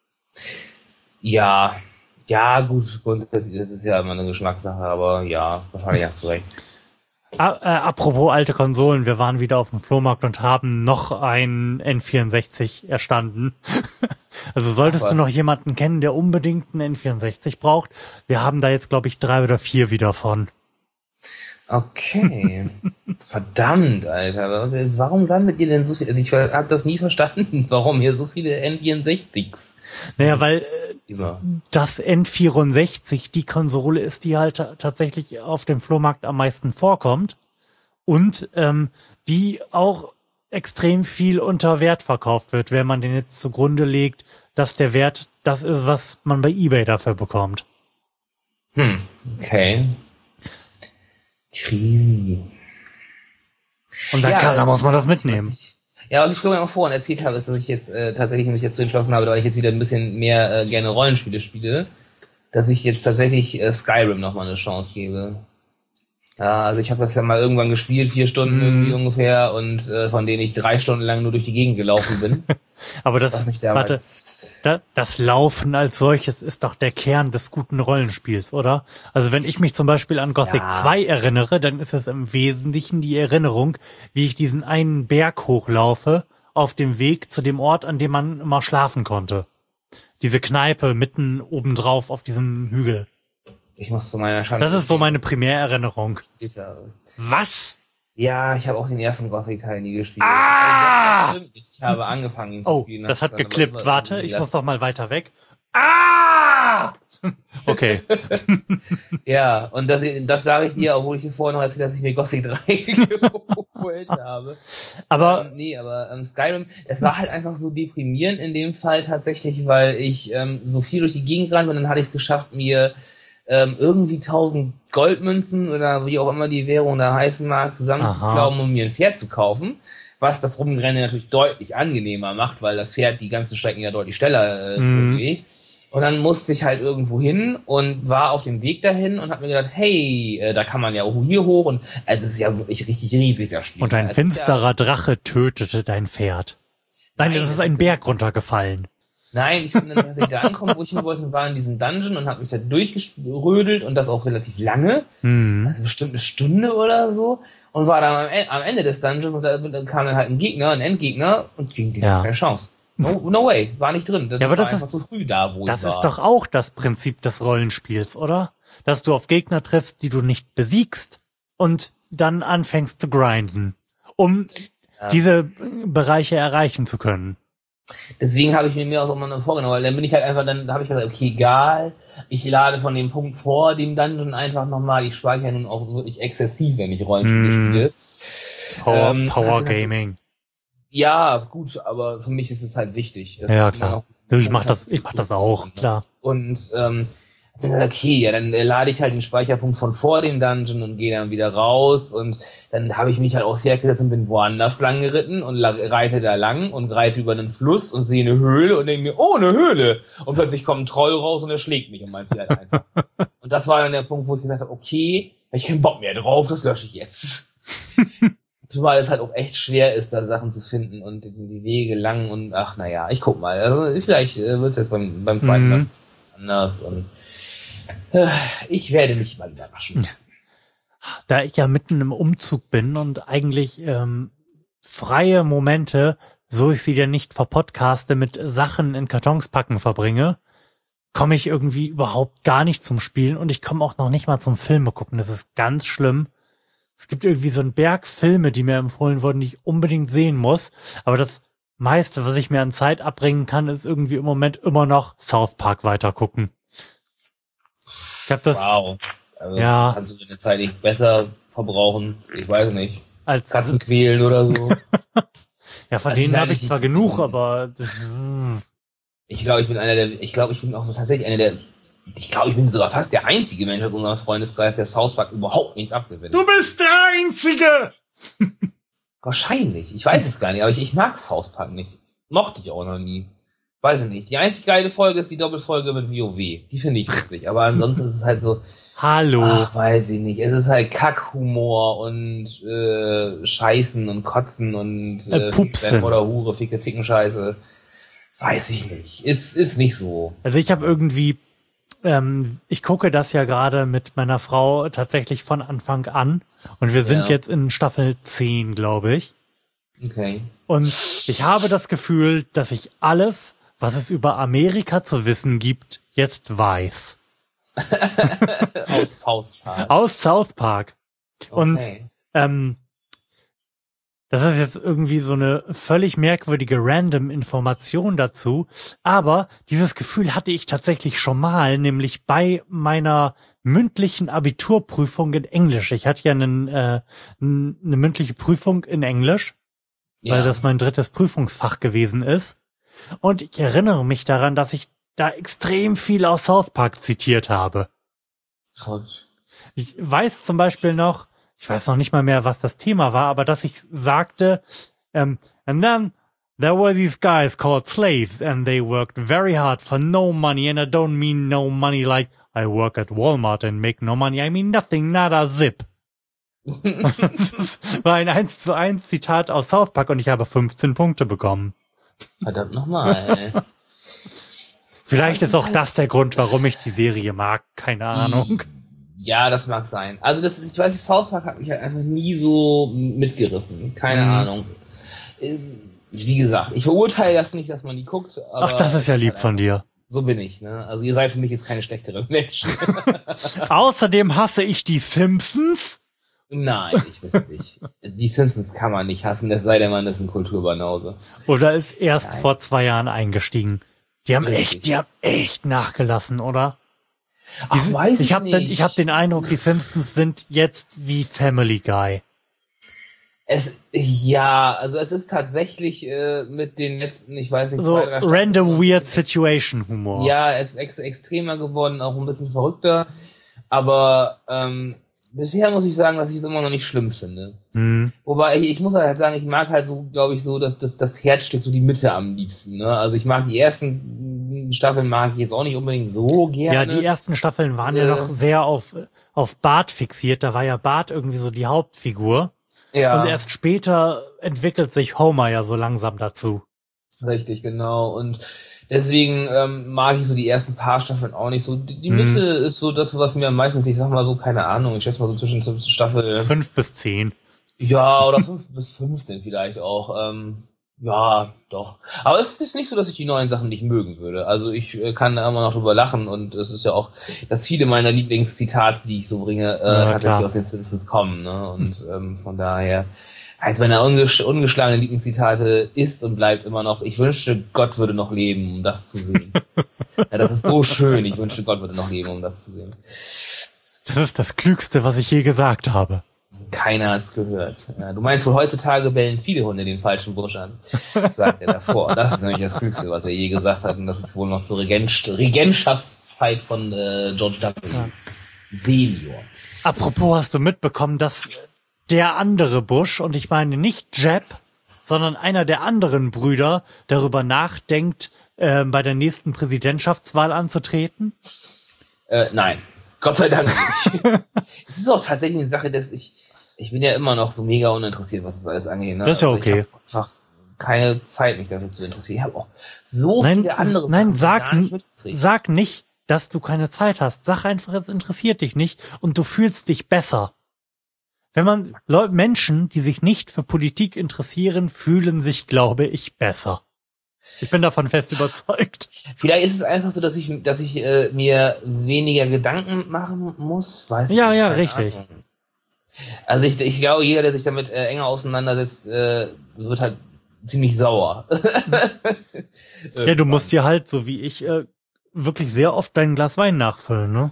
Speaker 2: Ja, ja, gut, grundsätzlich, das ist ja immer eine Geschmackssache, aber ja, wahrscheinlich hast du recht.
Speaker 1: A- äh, apropos alte Konsolen, wir waren wieder auf dem Flohmarkt und haben noch ein N vierundsechzig erstanden. Also solltest
Speaker 2: Ach,
Speaker 1: du
Speaker 2: was?
Speaker 1: noch jemanden kennen, der unbedingt einen N vierundsechzig braucht, wir haben da jetzt, glaube ich, drei oder vier wieder von.
Speaker 2: Okay. Verdammt, Alter. Warum sammelt ihr denn so viel? Also ich habe das nie verstanden, warum hier so viele N vierundsechzigs.
Speaker 1: Naja, weil äh,
Speaker 2: Immer.
Speaker 1: das N vierundsechzig die Konsole ist, die halt ta- tatsächlich auf dem Flohmarkt am meisten vorkommt und ähm, die auch extrem viel unter Wert verkauft wird, wenn man den jetzt zugrunde legt, dass der Wert das ist, was man bei eBay dafür bekommt.
Speaker 2: Hm, okay. Crazy.
Speaker 1: Und dann,
Speaker 2: Ja,
Speaker 1: kann, dann muss man das
Speaker 2: Was
Speaker 1: mitnehmen.
Speaker 2: ich, ja, was ich Florian auch vorhin erzählt habe, ist, dass ich jetzt äh, tatsächlich mich dazu entschlossen habe, weil ich jetzt wieder ein bisschen mehr äh, gerne Rollenspiele spiele, dass ich jetzt tatsächlich äh, Skyrim nochmal eine Chance gebe. Ja, also ich habe das ja mal irgendwann gespielt, vier Stunden
Speaker 1: Mhm.
Speaker 2: irgendwie ungefähr, und äh, von denen ich drei Stunden lang nur durch die Gegend gelaufen bin.
Speaker 1: Aber das
Speaker 2: Was mich
Speaker 1: ist, warte,
Speaker 2: damals...
Speaker 1: da, das Laufen als solches ist doch der Kern des guten Rollenspiels, oder? Also wenn ich mich zum Beispiel an Gothic
Speaker 2: Ja.
Speaker 1: zwei erinnere, dann ist es im Wesentlichen die Erinnerung, wie ich diesen einen Berg hochlaufe, auf dem Weg zu dem Ort, an dem man immer schlafen konnte. Diese Kneipe mitten obendrauf auf diesem Hügel.
Speaker 2: Ich muss zu meiner Schande...
Speaker 1: Das ist so meine Primärerinnerung.
Speaker 2: gespielt habe.
Speaker 1: Was?
Speaker 2: Ja, ich habe auch den ersten Gothic-Teil nie gespielt.
Speaker 1: Ah!
Speaker 2: Also, Ich habe angefangen, ihn zu
Speaker 1: Oh,
Speaker 2: spielen.
Speaker 1: das hat
Speaker 2: dann aber
Speaker 1: geklippt.
Speaker 2: immer
Speaker 1: Warte,
Speaker 2: irgendwie
Speaker 1: ich muss
Speaker 2: lassen.
Speaker 1: doch mal weiter weg. Ah! Okay.
Speaker 2: Ja, und das, das sage ich dir, obwohl ich dir vorhin noch erzählt habe, dass ich mir Gothic drei geholt habe.
Speaker 1: Aber
Speaker 2: Ähm, nee, aber ähm, Skyrim, es war halt einfach so deprimierend in dem Fall tatsächlich, weil ich ähm, so viel durch die Gegend rannte und dann hatte ich es geschafft, mir ähm, irgendwie tausend Goldmünzen oder wie auch immer die Währung da heißen mag, zusammenzuklauben, um mir ein Pferd zu kaufen. Was das Rumrennen natürlich deutlich angenehmer macht, weil das Pferd die ganzen Strecken ja deutlich schneller äh,
Speaker 1: Mhm.
Speaker 2: zurücklegt. Und dann musste ich halt irgendwo hin und war auf dem Weg dahin und hab mir gedacht, hey, äh, da kann man ja auch hier hoch, und also es ist ja wirklich richtig riesig, das Spiel.
Speaker 1: und ein
Speaker 2: Es ist
Speaker 1: finsterer Drache tötete dein Pferd. Nein,
Speaker 2: Nein,
Speaker 1: es ist
Speaker 2: es
Speaker 1: ein
Speaker 2: ist-
Speaker 1: Berg runtergefallen.
Speaker 2: Nein, ich bin dann tatsächlich da angekommen, wo ich hin wollte, und war in diesem Dungeon und habe mich da durchgerödelt, und das auch relativ lange,
Speaker 1: Hm.
Speaker 2: also bestimmt eine Stunde oder so, und war dann am, E- am Ende des Dungeons, und da, da kam dann halt ein Gegner, ein Endgegner, und gegen den
Speaker 1: Ja.
Speaker 2: keine Chance. No, no way, war nicht drin. Das
Speaker 1: Ja, aber
Speaker 2: war
Speaker 1: das
Speaker 2: einfach
Speaker 1: ist-
Speaker 2: zu früh da, wo
Speaker 1: Das
Speaker 2: ich war.
Speaker 1: ist doch auch das Prinzip des Rollenspiels, oder? Dass du auf Gegner triffst, die du nicht besiegst und dann anfängst zu grinden, um
Speaker 2: Ja.
Speaker 1: diese Bereiche erreichen zu können.
Speaker 2: Deswegen habe ich mir mehr aus auch mal vorgenommen, weil dann bin ich halt einfach, dann habe ich gesagt, okay, egal, ich lade von dem Punkt vor dem Dungeon einfach nochmal, ich speichere nun auch wirklich exzessiv, wenn ich Rollenspiele
Speaker 1: Mm.
Speaker 2: spiele.
Speaker 1: Power,
Speaker 2: Ähm,
Speaker 1: Power
Speaker 2: hat halt so-
Speaker 1: Gaming.
Speaker 2: Ja, gut, aber für mich ist es halt wichtig. dass
Speaker 1: Ja,
Speaker 2: man
Speaker 1: klar.
Speaker 2: auch-
Speaker 1: Du, ich mach das, ich mach das auch, klar.
Speaker 2: Und ähm, dann gesagt, okay, ja, dann äh, lade ich halt den Speicherpunkt von vor dem Dungeon und gehe dann wieder raus und dann habe ich mich halt aufs Pferd gesetzt und bin woanders lang geritten und la- reite da lang und reite über einen Fluss und sehe eine Höhle und denke mir, oh, eine Höhle! Und plötzlich kommt ein Troll raus und er schlägt mich und mein Pferd einfach. Und das war dann der Punkt, wo ich gesagt habe, okay, hab ich keinen Bock mehr drauf, das lösche ich jetzt. Zumal es halt auch echt schwer ist, da Sachen zu finden und die, die Wege lang und ach naja, ich guck mal. Also vielleicht äh, wird es jetzt beim, beim zweiten Mal
Speaker 1: Mhm.
Speaker 2: anders und äh, ich werde mich mal überraschen.
Speaker 1: Da ich ja mitten im Umzug bin und eigentlich ähm, freie Momente, so ich sie denn nicht verpodcaste, mit Sachen in Kartons packen verbringe, komme ich irgendwie überhaupt gar nicht zum Spielen und ich komme auch noch nicht mal zum Filme gucken. Das ist ganz schlimm. Es gibt irgendwie so einen Berg Filme, die mir empfohlen wurden, die ich unbedingt sehen muss. Aber das meiste, was ich mir an Zeit abbringen kann, ist irgendwie im Moment immer noch South Park weitergucken. Ich habe das
Speaker 2: Wow. Also
Speaker 1: Ja.
Speaker 2: kannst du deine Zeit nicht besser verbrauchen? Ich weiß nicht.
Speaker 1: als
Speaker 2: Katzen quälen oder so.
Speaker 1: ja, von
Speaker 2: Also
Speaker 1: denen
Speaker 2: sei
Speaker 1: habe ich
Speaker 2: nicht-
Speaker 1: zwar genug, aber das, hm.
Speaker 2: Ich glaube, ich bin einer der, ich glaube, ich bin auch tatsächlich einer der, ich glaube, ich bin sogar fast der einzige Mensch aus unserem Freundeskreis, der South Park überhaupt nichts abgewinnt.
Speaker 1: bist der Einzige!
Speaker 2: Wahrscheinlich. Ich weiß es gar nicht, aber ich, ich mag South Park nicht. Mochte ich auch noch nie. Weiß ich nicht. Die einzig geile Folge ist die Doppelfolge mit WoW. Die finde ich witzig. Aber ansonsten ist es halt so,
Speaker 1: Hallo.
Speaker 2: ach, weiß ich nicht. Es ist halt Kackhumor und äh, Scheißen und Kotzen und
Speaker 1: Äh,
Speaker 2: äh,
Speaker 1: Pupsen.
Speaker 2: oder Hure, Ficke, Ficken, Scheiße. Weiß ich nicht. Ist, ist nicht so.
Speaker 1: Also ich habe irgendwie, ähm, ich gucke das ja gerade mit meiner Frau tatsächlich von Anfang an und wir sind
Speaker 2: Ja.
Speaker 1: jetzt in Staffel zehn, glaube ich.
Speaker 2: Okay.
Speaker 1: Und ich habe das Gefühl, dass ich alles, was es über Amerika zu wissen gibt, jetzt weiß.
Speaker 2: Aus South Park.
Speaker 1: Aus South Park. Und
Speaker 2: Okay.
Speaker 1: ähm, das ist jetzt irgendwie so eine völlig merkwürdige random Information dazu. Aber dieses Gefühl hatte ich tatsächlich schon mal, nämlich bei meiner mündlichen Abiturprüfung in Englisch. Ich hatte ja einen, äh, n- eine mündliche Prüfung in Englisch, weil
Speaker 2: Ja.
Speaker 1: das mein drittes Prüfungsfach gewesen ist. Und ich erinnere mich daran, dass ich da extrem viel aus South Park zitiert habe.
Speaker 2: Verrückt.
Speaker 1: Ich weiß zum Beispiel noch, ich weiß noch nicht mal mehr, was das Thema war, aber dass ich sagte, ähm, and then there were these guys called slaves and they worked very hard for no money and I don't mean no money like I work at Walmart and make no money, I mean nothing, nada zip. Das war ein eins zu eins Zitat aus South Park und ich habe fünfzehn Punkte bekommen.
Speaker 2: Verdammt nochmal.
Speaker 1: Vielleicht ist auch das der Grund, warum ich die Serie mag, keine Ahnung.
Speaker 2: Ja, das mag sein. Also das ist, ich weiß, South Park hat mich halt einfach nie so mitgerissen. Keine
Speaker 1: Mhm.
Speaker 2: Ahnung. Äh, Wie gesagt, ich verurteile das nicht, dass man die guckt. Aber
Speaker 1: Ach, das ist ja
Speaker 2: es
Speaker 1: lieb
Speaker 2: halt
Speaker 1: von
Speaker 2: einfach-
Speaker 1: dir.
Speaker 2: So bin ich, ne? Also ihr seid für mich jetzt keine schlechteren Menschen.
Speaker 1: Außerdem hasse ich die Simpsons.
Speaker 2: Nein, ich weiß nicht. Die Simpsons kann man nicht hassen, es sei denn, man ist ein Kulturbanause.
Speaker 1: Oder ist erst
Speaker 2: Nein.
Speaker 1: vor zwei Jahren eingestiegen. Die haben
Speaker 2: Richtig.
Speaker 1: echt, die haben echt nachgelassen, oder? Die
Speaker 2: Ach,
Speaker 1: sind-
Speaker 2: weiß ich
Speaker 1: ich habe
Speaker 2: nicht.
Speaker 1: ich hab den Eindruck, die Simpsons sind jetzt wie Family Guy.
Speaker 2: Es, ja, also es ist tatsächlich äh, mit den letzten, ich weiß nicht,
Speaker 1: So
Speaker 2: zwei, drei Staffeln-
Speaker 1: random weird situation Humor.
Speaker 2: Ja, es ist ex extremer geworden, auch ein bisschen verrückter. Aber ähm, bisher muss ich sagen, dass ich es immer noch nicht schlimm finde.
Speaker 1: Hm.
Speaker 2: Wobei ich, ich muss halt sagen, ich mag halt so, glaube ich, so dass das, das Herzstück, so die Mitte am liebsten. Ne? Also ich mag die ersten Staffeln mag ich jetzt auch nicht unbedingt so gerne.
Speaker 1: Ja, die ersten Staffeln waren ja
Speaker 2: Äh.
Speaker 1: noch sehr auf, auf Bart fixiert. Da war ja Bart irgendwie so die Hauptfigur.
Speaker 2: ja,
Speaker 1: Und erst später entwickelt sich Homer ja so langsam dazu.
Speaker 2: richtig, genau. Und deswegen ähm, mag ich so die ersten paar Staffeln auch nicht so. Die, die
Speaker 1: Mhm.
Speaker 2: Mitte ist so das, was mir am meisten, ich sag mal so, keine Ahnung, ich schätze mal so zwischen Staffel
Speaker 1: Fünf bis zehn.
Speaker 2: ja, oder fünf bis fünfzehn vielleicht auch. Ähm, Ja, doch. Aber es ist nicht so, dass ich die neuen Sachen nicht mögen würde. Also ich äh, kann da immer noch drüber lachen und es ist ja auch, dass viele meiner Lieblingszitate, die ich so bringe, äh,
Speaker 1: Ja,
Speaker 2: tatsächlich
Speaker 1: klar.
Speaker 2: aus den Simpsons kommen. Ne? Und ähm, von daher, eins meiner unges ungeschlagenen Lieblingszitate ist und bleibt immer noch, ich wünschte, Gott würde noch leben, um das zu sehen. Ja, das ist so schön. Ich wünschte, Gott würde noch leben, um das zu sehen.
Speaker 1: Das ist das Klügste, was ich je gesagt habe.
Speaker 2: Keiner hat's gehört. Ja, du meinst wohl, heutzutage bellen viele Hunde den falschen Busch an, sagt er davor. Das ist nämlich das Klügste, was er je gesagt hat. Und das ist wohl noch zur Regent Regentschaftszeit von äh, George W.
Speaker 1: Ja.
Speaker 2: Senior.
Speaker 1: Apropos, hast du mitbekommen, dass der andere Bush, und ich meine nicht Jeb, sondern einer der anderen Brüder, darüber nachdenkt, äh, bei der nächsten Präsidentschaftswahl anzutreten?
Speaker 2: Äh, nein. Gott sei Dank nicht. Es ist auch tatsächlich eine Sache, dass ich, ich bin ja immer noch so mega uninteressiert, was das alles angeht. Ne?
Speaker 1: Das ist ja
Speaker 2: also
Speaker 1: okay.
Speaker 2: Ich habe einfach keine Zeit, mich dafür zu interessieren. Ich habe auch so
Speaker 1: Nein,
Speaker 2: viele andere
Speaker 1: nein,
Speaker 2: Sachen
Speaker 1: sag,
Speaker 2: gar nicht mitgekriegt.
Speaker 1: sag nicht, dass du keine Zeit hast. Sag einfach, es interessiert dich nicht und du fühlst dich besser. Wenn man Leute, Menschen, die sich nicht für Politik interessieren, fühlen sich, glaube ich, besser. Ich bin davon fest überzeugt.
Speaker 2: Vielleicht ist es einfach so, dass ich, dass ich äh, mir weniger Gedanken machen muss. Weiß ich
Speaker 1: Ja,
Speaker 2: nicht,
Speaker 1: ja,
Speaker 2: keine
Speaker 1: richtig.
Speaker 2: Ahnung. Also ich, ich glaube, jeder, der sich damit äh, enger auseinandersetzt, äh, wird halt ziemlich sauer.
Speaker 1: Ja, du musst dir halt, so wie ich, äh, wirklich sehr oft dein Glas Wein nachfüllen, ne?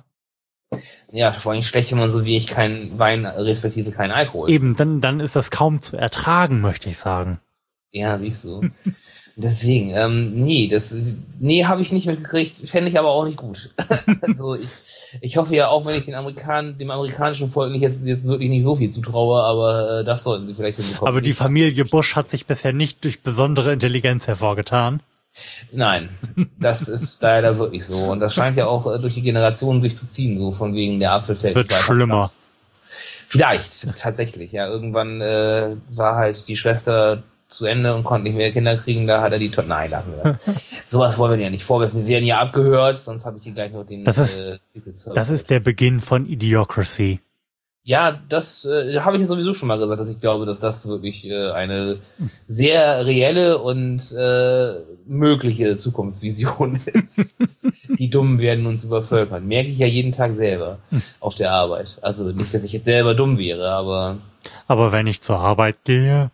Speaker 2: Ja, vor allem schlecht, wenn man so wie ich keinen Wein, respektive keinen Alkohol.
Speaker 1: Eben, dann, dann ist das kaum zu ertragen, möchte ich sagen.
Speaker 2: Ja, siehst du. Deswegen, ähm, nee, das, nee, habe ich nicht mitgekriegt, fände ich aber auch nicht gut. Also ich, ich hoffe ja auch, wenn ich den Amerikan, dem amerikanischen Volk nicht jetzt, jetzt wirklich nicht so viel zutraue, aber äh, das sollten sie vielleicht hinbekommen.
Speaker 1: Aber die Familie Bush hat sich bisher nicht durch besondere Intelligenz hervorgetan.
Speaker 2: Nein, das ist leider wirklich so. Und das scheint ja auch äh, durch die Generationen sich zu ziehen, so von wegen der Apfel fällt
Speaker 1: Es wird
Speaker 2: nicht weiter.
Speaker 1: schlimmer.
Speaker 2: Vielleicht, tatsächlich, ja. Irgendwann äh, war halt die Schwester zu Ende und konnte nicht mehr Kinder kriegen, da hat er die Tochter. Nein, lassen wir das. Sowas wollen wir ja nicht vorwerfen. Wir werden ja abgehört, sonst habe ich hier gleich noch den
Speaker 1: Das ist,
Speaker 2: äh, Titel zu-
Speaker 1: das ist der Beginn von Idiocracy.
Speaker 2: Ja, das äh, habe ich ja sowieso schon mal gesagt, dass ich glaube, dass das wirklich äh, eine sehr reelle und äh, mögliche Zukunftsvision ist. Die Dummen werden uns übervölkern. Merke ich ja jeden Tag selber auf der Arbeit. Also nicht, dass ich jetzt selber dumm wäre, aber
Speaker 1: Aber wenn ich zur Arbeit gehe,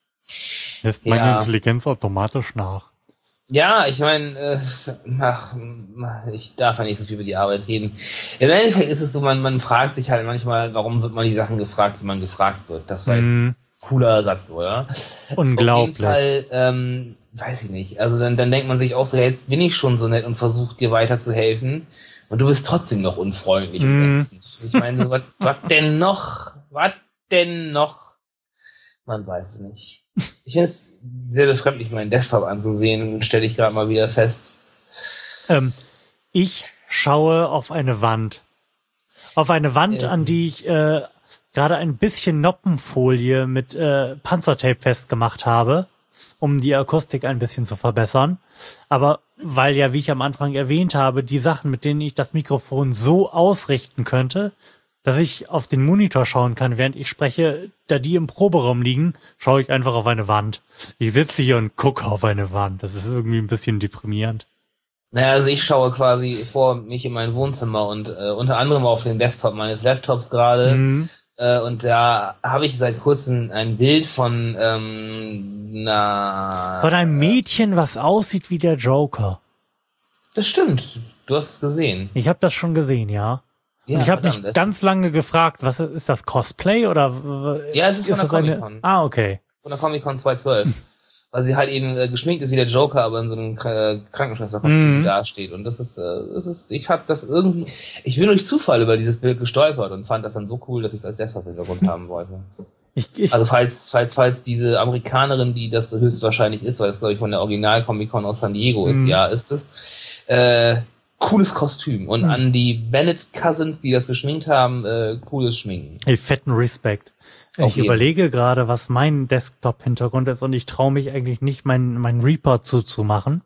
Speaker 1: lässt meine
Speaker 2: Ja.
Speaker 1: Intelligenz automatisch nach.
Speaker 2: ja, ich meine, äh, ach, ich darf ja nicht so viel über die Arbeit reden. Im Endeffekt ist es so, man, man fragt sich halt manchmal, warum wird man die Sachen gefragt, die man gefragt wird. Das war jetzt
Speaker 1: Mhm.
Speaker 2: ein cooler Satz, oder?
Speaker 1: Unglaublich.
Speaker 2: Auf jeden Fall, ähm, weiß ich nicht. Also dann, dann denkt man sich auch so, ja, jetzt bin ich schon so nett und versuche dir weiter zu helfen und du bist trotzdem noch unfreundlich und
Speaker 1: Mhm.
Speaker 2: ätzend. Ich meine, was was denn noch? Was denn noch? Man weiß es nicht. Ich finde es sehr befremdlich, meinen Desktop anzusehen, stelle ich gerade mal wieder fest.
Speaker 1: Ähm, ich schaue auf eine Wand. Auf eine Wand,
Speaker 2: Ähm.
Speaker 1: an die ich äh, gerade ein bisschen Noppenfolie mit äh, Panzertape festgemacht habe, um die Akustik ein bisschen zu verbessern. Aber weil ja, wie ich am Anfang erwähnt habe, die Sachen, mit denen ich das Mikrofon so ausrichten könnte, dass ich auf den Monitor schauen kann, während ich spreche, da die im Proberaum liegen, schaue ich einfach auf eine Wand. Ich sitze hier und gucke auf eine Wand. Das ist irgendwie ein bisschen deprimierend.
Speaker 2: Naja, also ich schaue quasi vor mich in mein Wohnzimmer und äh, unter anderem auf den Desktop meines Laptops gerade.
Speaker 1: Mhm.
Speaker 2: Äh, und da habe ich seit kurzem ein Bild von ähm, na.
Speaker 1: Von einem Mädchen, was aussieht wie der Joker.
Speaker 2: Das stimmt. Du hast es gesehen.
Speaker 1: Ich habe das schon gesehen, ja.
Speaker 2: Ja,
Speaker 1: Und ich habe mich
Speaker 2: verdammt, das
Speaker 1: ganz
Speaker 2: ist
Speaker 1: lange gefragt, was ist das, Cosplay oder
Speaker 2: Ja, es ist von der
Speaker 1: das eine?
Speaker 2: Comic-Con.
Speaker 1: Ah, okay.
Speaker 2: Von der Comic-Con zweitausendzwölf. Weil sie halt eben äh, geschminkt ist wie der Joker, aber in so einem äh, Krankenschwesterkostüm
Speaker 1: Mhm.
Speaker 2: dasteht. Und das ist, äh, das ist, ich habe das irgendwie, ich bin durch Zufall über dieses Bild gestolpert und fand das dann so cool, dass ich es als Desktop-Hintergrund haben wollte.
Speaker 1: Ich, ich,
Speaker 2: Also falls, falls, falls diese Amerikanerin, die das höchstwahrscheinlich ist, weil das glaube ich von der Original Comic-Con aus San Diego ist,
Speaker 1: Mhm.
Speaker 2: ja, ist es, äh, cooles Kostüm. Und
Speaker 1: Mhm.
Speaker 2: an die Bennett Cousins, die das geschminkt haben, äh, cooles Schminken.
Speaker 1: Ey, fetten Respekt.
Speaker 2: Auf
Speaker 1: Ich
Speaker 2: jeden.
Speaker 1: überlege gerade, was mein Desktop-Hintergrund ist und ich traue mich eigentlich nicht, meinen mein Reaper zuzumachen.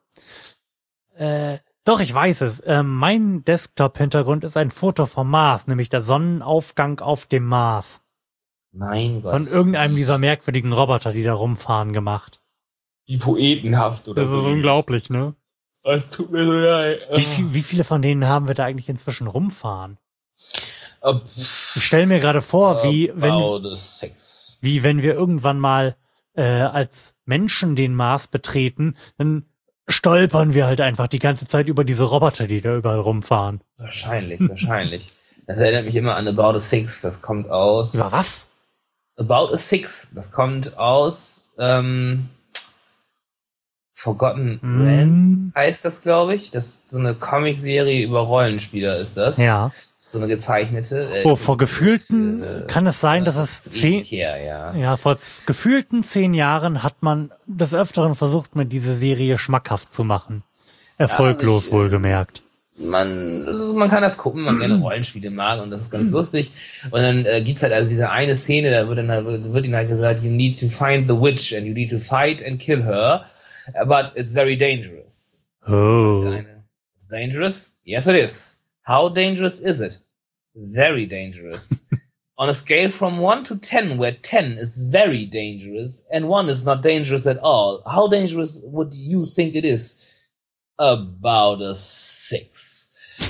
Speaker 1: Äh, doch, ich weiß es. Äh, mein Desktop-Hintergrund ist ein Foto vom Mars, nämlich der Sonnenaufgang auf dem Mars.
Speaker 2: Mein Gott.
Speaker 1: Von irgendeinem dieser merkwürdigen Roboter, die da rumfahren, gemacht.
Speaker 2: wie poetenhaft oder
Speaker 1: Das
Speaker 2: so.
Speaker 1: ist unglaublich, ne?
Speaker 2: Es tut mir so leid.
Speaker 1: Wie, viel, wie viele von denen haben wir da eigentlich inzwischen rumfahren?
Speaker 2: Uh,
Speaker 1: Ich stelle mir gerade vor, wie wenn,
Speaker 2: six.
Speaker 1: wie wenn wir irgendwann mal äh, als Menschen den Mars betreten, dann stolpern wir halt einfach die ganze Zeit über diese Roboter, die da überall rumfahren.
Speaker 2: Wahrscheinlich, wahrscheinlich. Das erinnert mich immer an About a Six. Das kommt aus...
Speaker 1: Über was?
Speaker 2: About a Six. Das kommt aus... Ähm, Forgotten
Speaker 1: Mm.
Speaker 2: Realms heißt das, glaube ich. Das ist so eine Comicserie über Rollenspieler ist das.
Speaker 1: Ja.
Speaker 2: So eine gezeichnete. Äh,
Speaker 1: Oh, vor gefühlten
Speaker 2: äh,
Speaker 1: kann es sein, dass es
Speaker 2: ist
Speaker 1: zehn,
Speaker 2: ewig her, ja.
Speaker 1: ja, vor z- gefühlten zehn Jahren hat man des Öfteren versucht, mir diese Serie schmackhaft zu machen. Erfolglos
Speaker 2: Ja, also ich,
Speaker 1: wohlgemerkt.
Speaker 2: Man, das ist, man kann das gucken, man gerne Rollenspiele mag und das ist ganz lustig. Und dann äh, gibt's halt also diese eine Szene, da wird dann halt, wird ihnen halt gesagt, you need to find the witch and you need to fight and kill her, but it's very dangerous.
Speaker 1: Oh.
Speaker 2: Eine, it's dangerous? Yes, it is. How dangerous is it? Very dangerous. On a scale from one to ten, where ten is very dangerous and one is not dangerous at all, how dangerous would you think it is? About a six.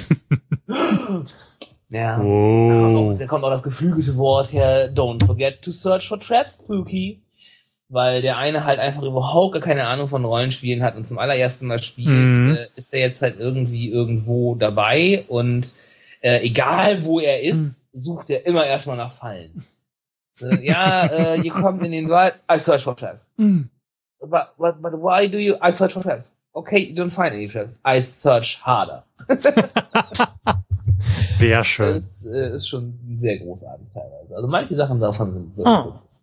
Speaker 2: Ja.
Speaker 1: Oh.
Speaker 2: Da kommt, auch, da kommt auch das geflügelte Wort her, don't forget to search for traps, Spooky. Weil der eine halt einfach überhaupt gar keine Ahnung von Rollenspielen hat und zum allerersten Mal spielt,
Speaker 1: Mhm.
Speaker 2: äh, ist er jetzt halt irgendwie irgendwo dabei und äh, egal wo er ist, sucht er immer erstmal nach Fallen. Äh, ja, äh, ihr kommt in den Wald, I search for traps.
Speaker 1: Mm.
Speaker 2: But, but, but why do you, I search for traps? Okay, you don't find any traps. I search harder.
Speaker 1: Sehr schön.
Speaker 2: Das äh, ist schon sehr großartig teilweise. Also manche Sachen davon sind wirklich
Speaker 1: Ah.
Speaker 2: witzig.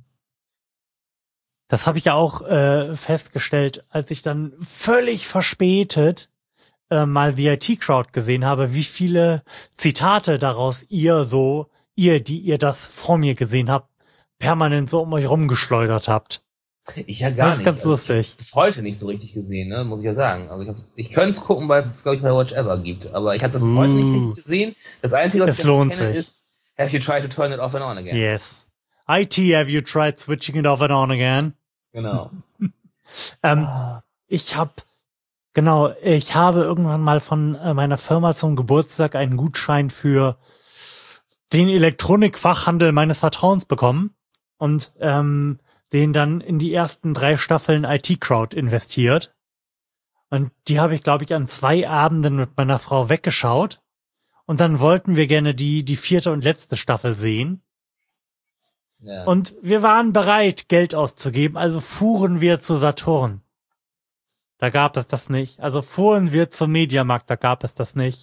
Speaker 1: Das habe ich ja auch äh, festgestellt, als ich dann völlig verspätet äh, mal The I T-Crowd gesehen habe, wie viele Zitate daraus ihr so, ihr, die ihr das vor mir gesehen habt, permanent so um euch rumgeschleudert habt.
Speaker 2: Ich ja gar
Speaker 1: Das ist
Speaker 2: nicht.
Speaker 1: ganz
Speaker 2: Also
Speaker 1: lustig.
Speaker 2: Ich hab's bis heute nicht so richtig gesehen, ne, muss ich ja sagen. Also ich, hab's, ich könnte es gucken, weil es glaube ich bei Watch Ever gibt, aber ich habe das bis heute nicht
Speaker 1: Uh.
Speaker 2: richtig gesehen. Das Einzige, was
Speaker 1: Es
Speaker 2: ich davon
Speaker 1: lohnt
Speaker 2: kenne,
Speaker 1: sich.
Speaker 2: ist, have you tried to turn it off and on again?
Speaker 1: Yes. I T, have you tried switching it off and on again?
Speaker 2: Genau.
Speaker 1: Ähm,
Speaker 2: Ah.
Speaker 1: ich habe, genau, ich habe irgendwann mal von äh, meiner Firma zum Geburtstag einen Gutschein für den Elektronikfachhandel meines Vertrauens bekommen und ähm, den dann in die ersten drei Staffeln I T-Crowd investiert. Und die habe ich, glaube ich, an zwei Abenden mit meiner Frau weggeschaut. Und dann wollten wir gerne die, die vierte und letzte Staffel sehen.
Speaker 2: Ja.
Speaker 1: Und wir waren bereit, Geld auszugeben, also fuhren wir zu Saturn. Da gab es das nicht. Also fuhren wir zum Mediamarkt, da gab es das nicht.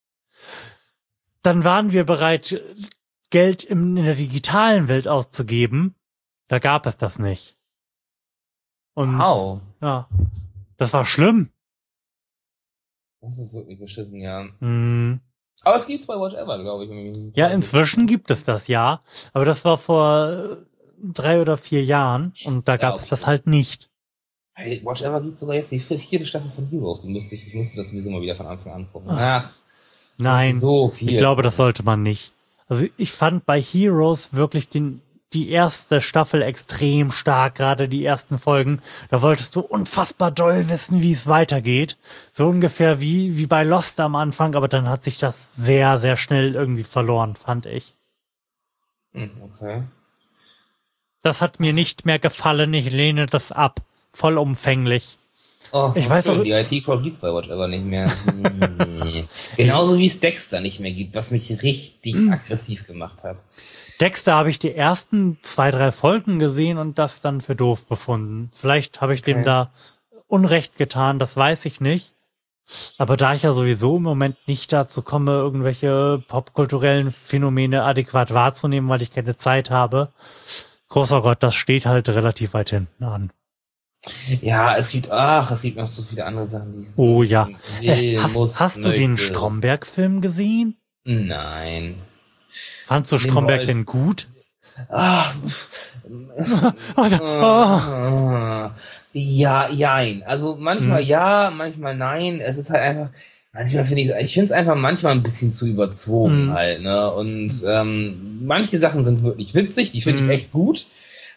Speaker 1: Dann waren wir bereit, Geld im, in der digitalen Welt auszugeben. Da gab es das nicht. Und
Speaker 2: Wow.
Speaker 1: ja, das war schlimm.
Speaker 2: Das ist wirklich beschissen, ja.
Speaker 1: Hm.
Speaker 2: Aber es gibt's bei Watch Ever, glaube ich.
Speaker 1: Ja, inzwischen gibt es das, ja. Aber das war vor äh, drei oder vier Jahren und da gab
Speaker 2: okay.
Speaker 1: es das halt nicht.
Speaker 2: Hey, Watch Ever gibt sogar jetzt die vierte Staffel von Heroes. Die musste ich, ich musste das sowieso mal wieder von Anfang an gucken. Ach,
Speaker 1: Nein,
Speaker 2: so viel.
Speaker 1: ich glaube, das sollte man nicht. Also ich fand bei Heroes wirklich den, die erste Staffel extrem stark, gerade die ersten Folgen. Da wolltest du unfassbar doll wissen, wie es weitergeht. So ungefähr wie, wie bei Lost am Anfang, aber dann hat sich das sehr, sehr schnell irgendwie verloren, fand ich.
Speaker 2: Hm, okay.
Speaker 1: Das hat mir nicht mehr gefallen, ich lehne das ab. Vollumfänglich.
Speaker 2: Oh,
Speaker 1: Ich weiß
Speaker 2: schön,
Speaker 1: auch-
Speaker 2: die I T-Crowd gibt's bei Watch Ever nicht mehr. Nee. Genauso wie es Dexter nicht mehr gibt, was mich richtig aggressiv gemacht hat.
Speaker 1: Dexter habe ich die ersten zwei, drei Folgen gesehen und das dann für doof befunden. Vielleicht habe ich dem
Speaker 2: Okay.
Speaker 1: da Unrecht getan, das weiß ich nicht. Aber da ich ja sowieso im Moment nicht dazu komme, irgendwelche popkulturellen Phänomene adäquat wahrzunehmen, weil ich keine Zeit habe, großer Gott, das steht halt relativ weit hinten an.
Speaker 2: Ja, es gibt, ach, es gibt noch so viele andere Sachen, die ich
Speaker 1: Oh ja.
Speaker 2: will,
Speaker 1: Äh, hast
Speaker 2: muss,
Speaker 1: hast du den
Speaker 2: möchte.
Speaker 1: Stromberg-Film gesehen?
Speaker 2: Nein.
Speaker 1: Fandst du
Speaker 2: Den
Speaker 1: Stromberg
Speaker 2: wollt-
Speaker 1: denn gut?
Speaker 2: Ach,
Speaker 1: Oh, da- oh.
Speaker 2: Ah, ja, jein. Also manchmal
Speaker 1: Hm.
Speaker 2: ja, manchmal nein. Es ist halt einfach, manchmal finde ich, ich finde es einfach manchmal ein bisschen zu überzogen
Speaker 1: Hm.
Speaker 2: halt, ne? Und ähm, manche Sachen sind wirklich witzig, die finde
Speaker 1: Hm.
Speaker 2: ich echt gut.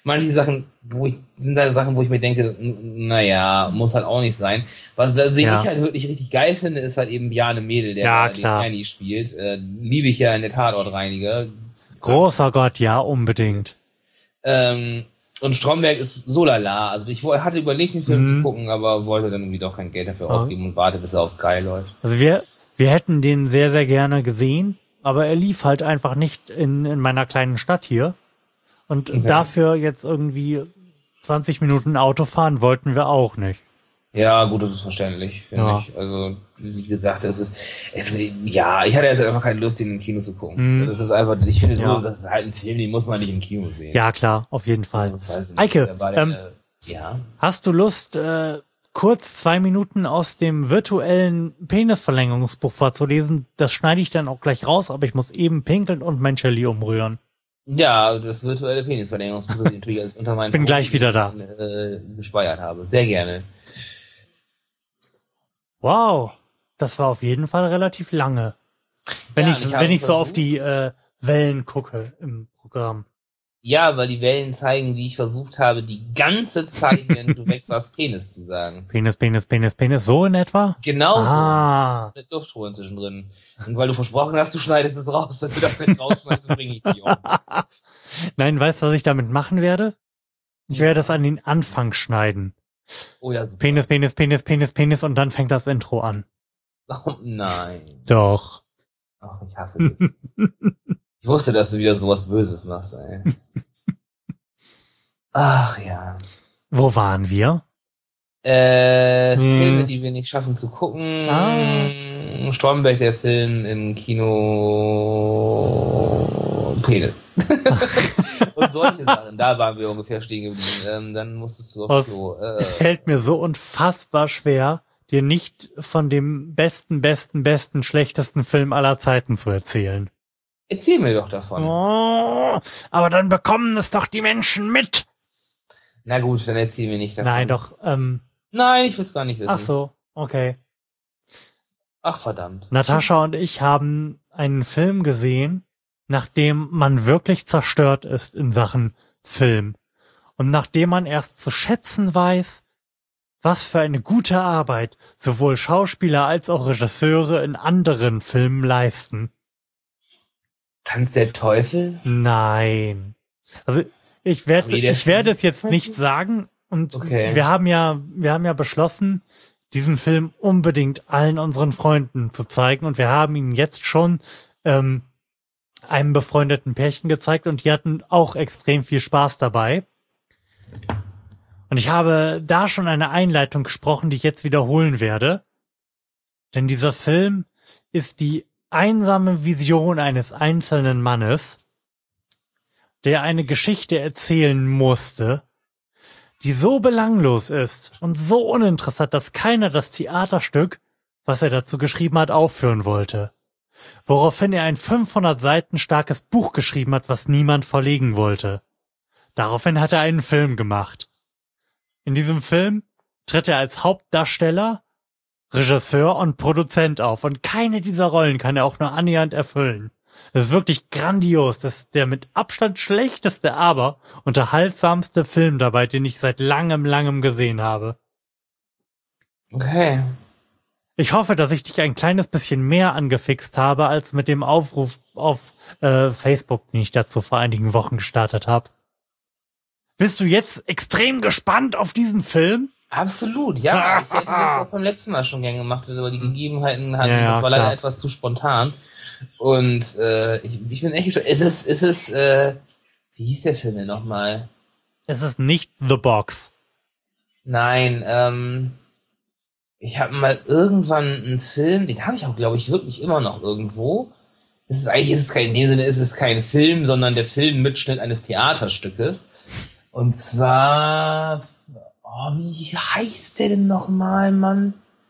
Speaker 2: manche Sachen, wo ich, sind halt Sachen, wo ich mir denke, n- naja, muss halt auch nicht sein. Was den
Speaker 1: Ja.
Speaker 2: ich halt wirklich richtig geil finde, ist halt eben Bjarne Mädel, der
Speaker 1: Ja,
Speaker 2: da den
Speaker 1: klar.
Speaker 2: Ernie spielt. Äh, liebe ich ja in der Tatortreiniger.
Speaker 1: Großer Gott, ja, unbedingt.
Speaker 2: Ähm, und Stromberg ist so lala. Also ich wo- hatte überlegt, den Film
Speaker 1: Mhm.
Speaker 2: zu gucken, aber wollte dann irgendwie doch kein Geld dafür
Speaker 1: Ja.
Speaker 2: ausgeben und warte, bis er auf Sky läuft.
Speaker 1: Also wir, wir hätten den sehr, sehr gerne gesehen, aber er lief halt einfach nicht in, in meiner kleinen Stadt hier. Und
Speaker 2: Okay.
Speaker 1: dafür jetzt irgendwie zwanzig Minuten Auto fahren wollten wir auch nicht.
Speaker 2: Ja, gut, das ist verständlich, finde
Speaker 1: Ja.
Speaker 2: ich. Also, wie gesagt, es ist, es, ja, ich hatte jetzt einfach keine Lust, ihn im Kino zu gucken.
Speaker 1: Mhm.
Speaker 2: Das ist einfach, ich finde
Speaker 1: Ja.
Speaker 2: so, das ist halt ein Film, den muss man nicht im Kino sehen.
Speaker 1: Ja, klar, auf jeden Fall.
Speaker 2: Also, weiß ich nicht,
Speaker 1: Eike,
Speaker 2: da war der,
Speaker 1: ähm,
Speaker 2: äh, ja.
Speaker 1: Hast du Lust, äh, kurz zwei Minuten aus dem virtuellen Penisverlängerungsbuch vorzulesen? Das schneide ich dann auch gleich raus, aber ich muss eben pinkeln und mein Chili umrühren.
Speaker 2: Ja, das virtuelle Penisverlängerungsbuch, das ich natürlich als unter meinen
Speaker 1: Bin gleich wieder da.
Speaker 2: äh, gespeichert habe. Sehr gerne.
Speaker 1: Wow, das war auf jeden Fall relativ lange. Wenn
Speaker 2: Ja,
Speaker 1: ich,
Speaker 2: und ich habe
Speaker 1: wenn ich so auf
Speaker 2: versucht-
Speaker 1: die äh, Wellen gucke im Programm.
Speaker 2: Ja, weil die Wellen zeigen, wie ich versucht habe, die ganze Zeit, wenn du weg warst, Penis zu sagen.
Speaker 1: Penis, Penis, Penis, Penis, so in etwa?
Speaker 2: Genauso.
Speaker 1: Ah,
Speaker 2: Mit Luftholen zwischendrin. Und weil du versprochen hast, du schneidest es raus, wenn du das jetzt rausschneidest, bringe ich dich um.
Speaker 1: nein, weißt du, was ich damit machen werde? Ich werde das an den Anfang schneiden.
Speaker 2: Oh ja, super.
Speaker 1: Penis, Penis, Penis, Penis, Penis und dann fängt das Intro an.
Speaker 2: Oh nein.
Speaker 1: Doch.
Speaker 2: Ach, ich hasse dich. Ich wusste, dass du wieder sowas Böses machst, ey. Ach ja.
Speaker 1: Wo waren wir?
Speaker 2: Äh,
Speaker 1: Hm.
Speaker 2: Filme, die wir nicht schaffen zu gucken.
Speaker 1: Ah.
Speaker 2: Stromberg, der Film im Kino Penis. Und solche Sachen. Da waren wir ungefähr stehen geblieben. Ähm, dann musstest du auf
Speaker 1: Aus,
Speaker 2: Klo. Äh,
Speaker 1: es fällt mir so unfassbar schwer, dir nicht von dem besten, besten, besten, schlechtesten Film aller Zeiten zu erzählen.
Speaker 2: erzähl mir doch davon.
Speaker 1: Oh, aber dann bekommen es doch die Menschen mit.
Speaker 2: Na gut, dann erzähl mir nicht davon.
Speaker 1: Nein, doch. Ähm,
Speaker 2: Nein, ich will's gar nicht wissen.
Speaker 1: ach so, okay.
Speaker 2: Ach, verdammt.
Speaker 1: Natascha und ich haben einen Film gesehen, nachdem man wirklich zerstört ist in Sachen Film. Und nachdem man erst zu schätzen weiß, was für eine gute Arbeit sowohl Schauspieler als auch Regisseure in anderen Filmen leisten.
Speaker 2: Tanz der Teufel?
Speaker 1: Nein. Also ich werde
Speaker 2: Wie der
Speaker 1: ich werde es
Speaker 2: Film?
Speaker 1: jetzt nicht sagen und
Speaker 2: Okay.
Speaker 1: wir haben ja wir haben ja beschlossen, diesen Film unbedingt allen unseren Freunden zu zeigen und wir haben ihn jetzt schon ähm, einem befreundeten Pärchen gezeigt und die hatten auch extrem viel Spaß dabei. Und ich habe da schon eine Einleitung gesprochen, die ich jetzt wiederholen werde. Denn dieser Film ist die einsame Vision eines einzelnen Mannes, der eine Geschichte erzählen musste, die so belanglos ist und so uninteressant, dass keiner das Theaterstück, was er dazu geschrieben hat, aufführen wollte. Woraufhin er ein fünfhundert Seiten starkes Buch geschrieben hat, was niemand verlegen wollte. Daraufhin hat er einen Film gemacht. In diesem Film tritt er als Hauptdarsteller, Regisseur und Produzent auf und keine dieser Rollen kann er auch nur annähernd erfüllen. Das ist wirklich grandios. Das ist der mit Abstand schlechteste, aber unterhaltsamste Film dabei, den ich seit langem, langem gesehen habe.
Speaker 2: Okay.
Speaker 1: Ich hoffe, dass ich dich ein kleines bisschen mehr angefixt habe, als mit dem Aufruf auf äh, Facebook, den ich dazu vor einigen Wochen gestartet habe. Bist du jetzt extrem gespannt auf diesen Film?
Speaker 2: Absolut, ja. Ich hätte das auch beim letzten Mal schon gern gemacht, aber die Gegebenheiten hatten,
Speaker 1: Ja, ja,
Speaker 2: das war
Speaker 1: klar.
Speaker 2: leider etwas zu spontan. Und äh, ich, ich bin echt gespannt. Ist es, ist es, äh, wie hieß der Film denn nochmal?
Speaker 1: Es ist nicht The Box.
Speaker 2: Nein, ähm, ich habe mal irgendwann einen Film, den habe ich auch, glaube ich, wirklich immer noch irgendwo. Es ist eigentlich, ist es kein, in dem Sinne ist es kein Film, sondern der Filmmitschnitt eines Theaterstückes. Und zwar, oh, wie heißt der denn nochmal, Mann?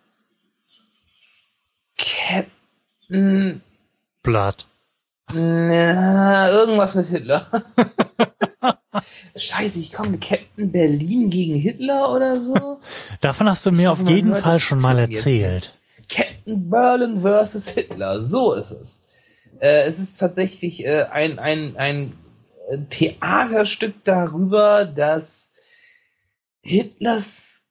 Speaker 2: Captain,
Speaker 1: Blood.
Speaker 2: na, irgendwas mit Hitler. Scheiße, ich komme, Captain Berlin gegen Hitler oder so?
Speaker 1: Davon hast du mir
Speaker 2: Ich
Speaker 1: auf
Speaker 2: hab mal
Speaker 1: jeden
Speaker 2: gehört,
Speaker 1: Fall
Speaker 2: das
Speaker 1: schon mal
Speaker 2: Titel jetzt
Speaker 1: erzählt.
Speaker 2: Captain Berlin versus Hitler, so ist es. Äh, es ist tatsächlich äh, ein, ein, ein ein Theaterstück darüber, dass Hitlers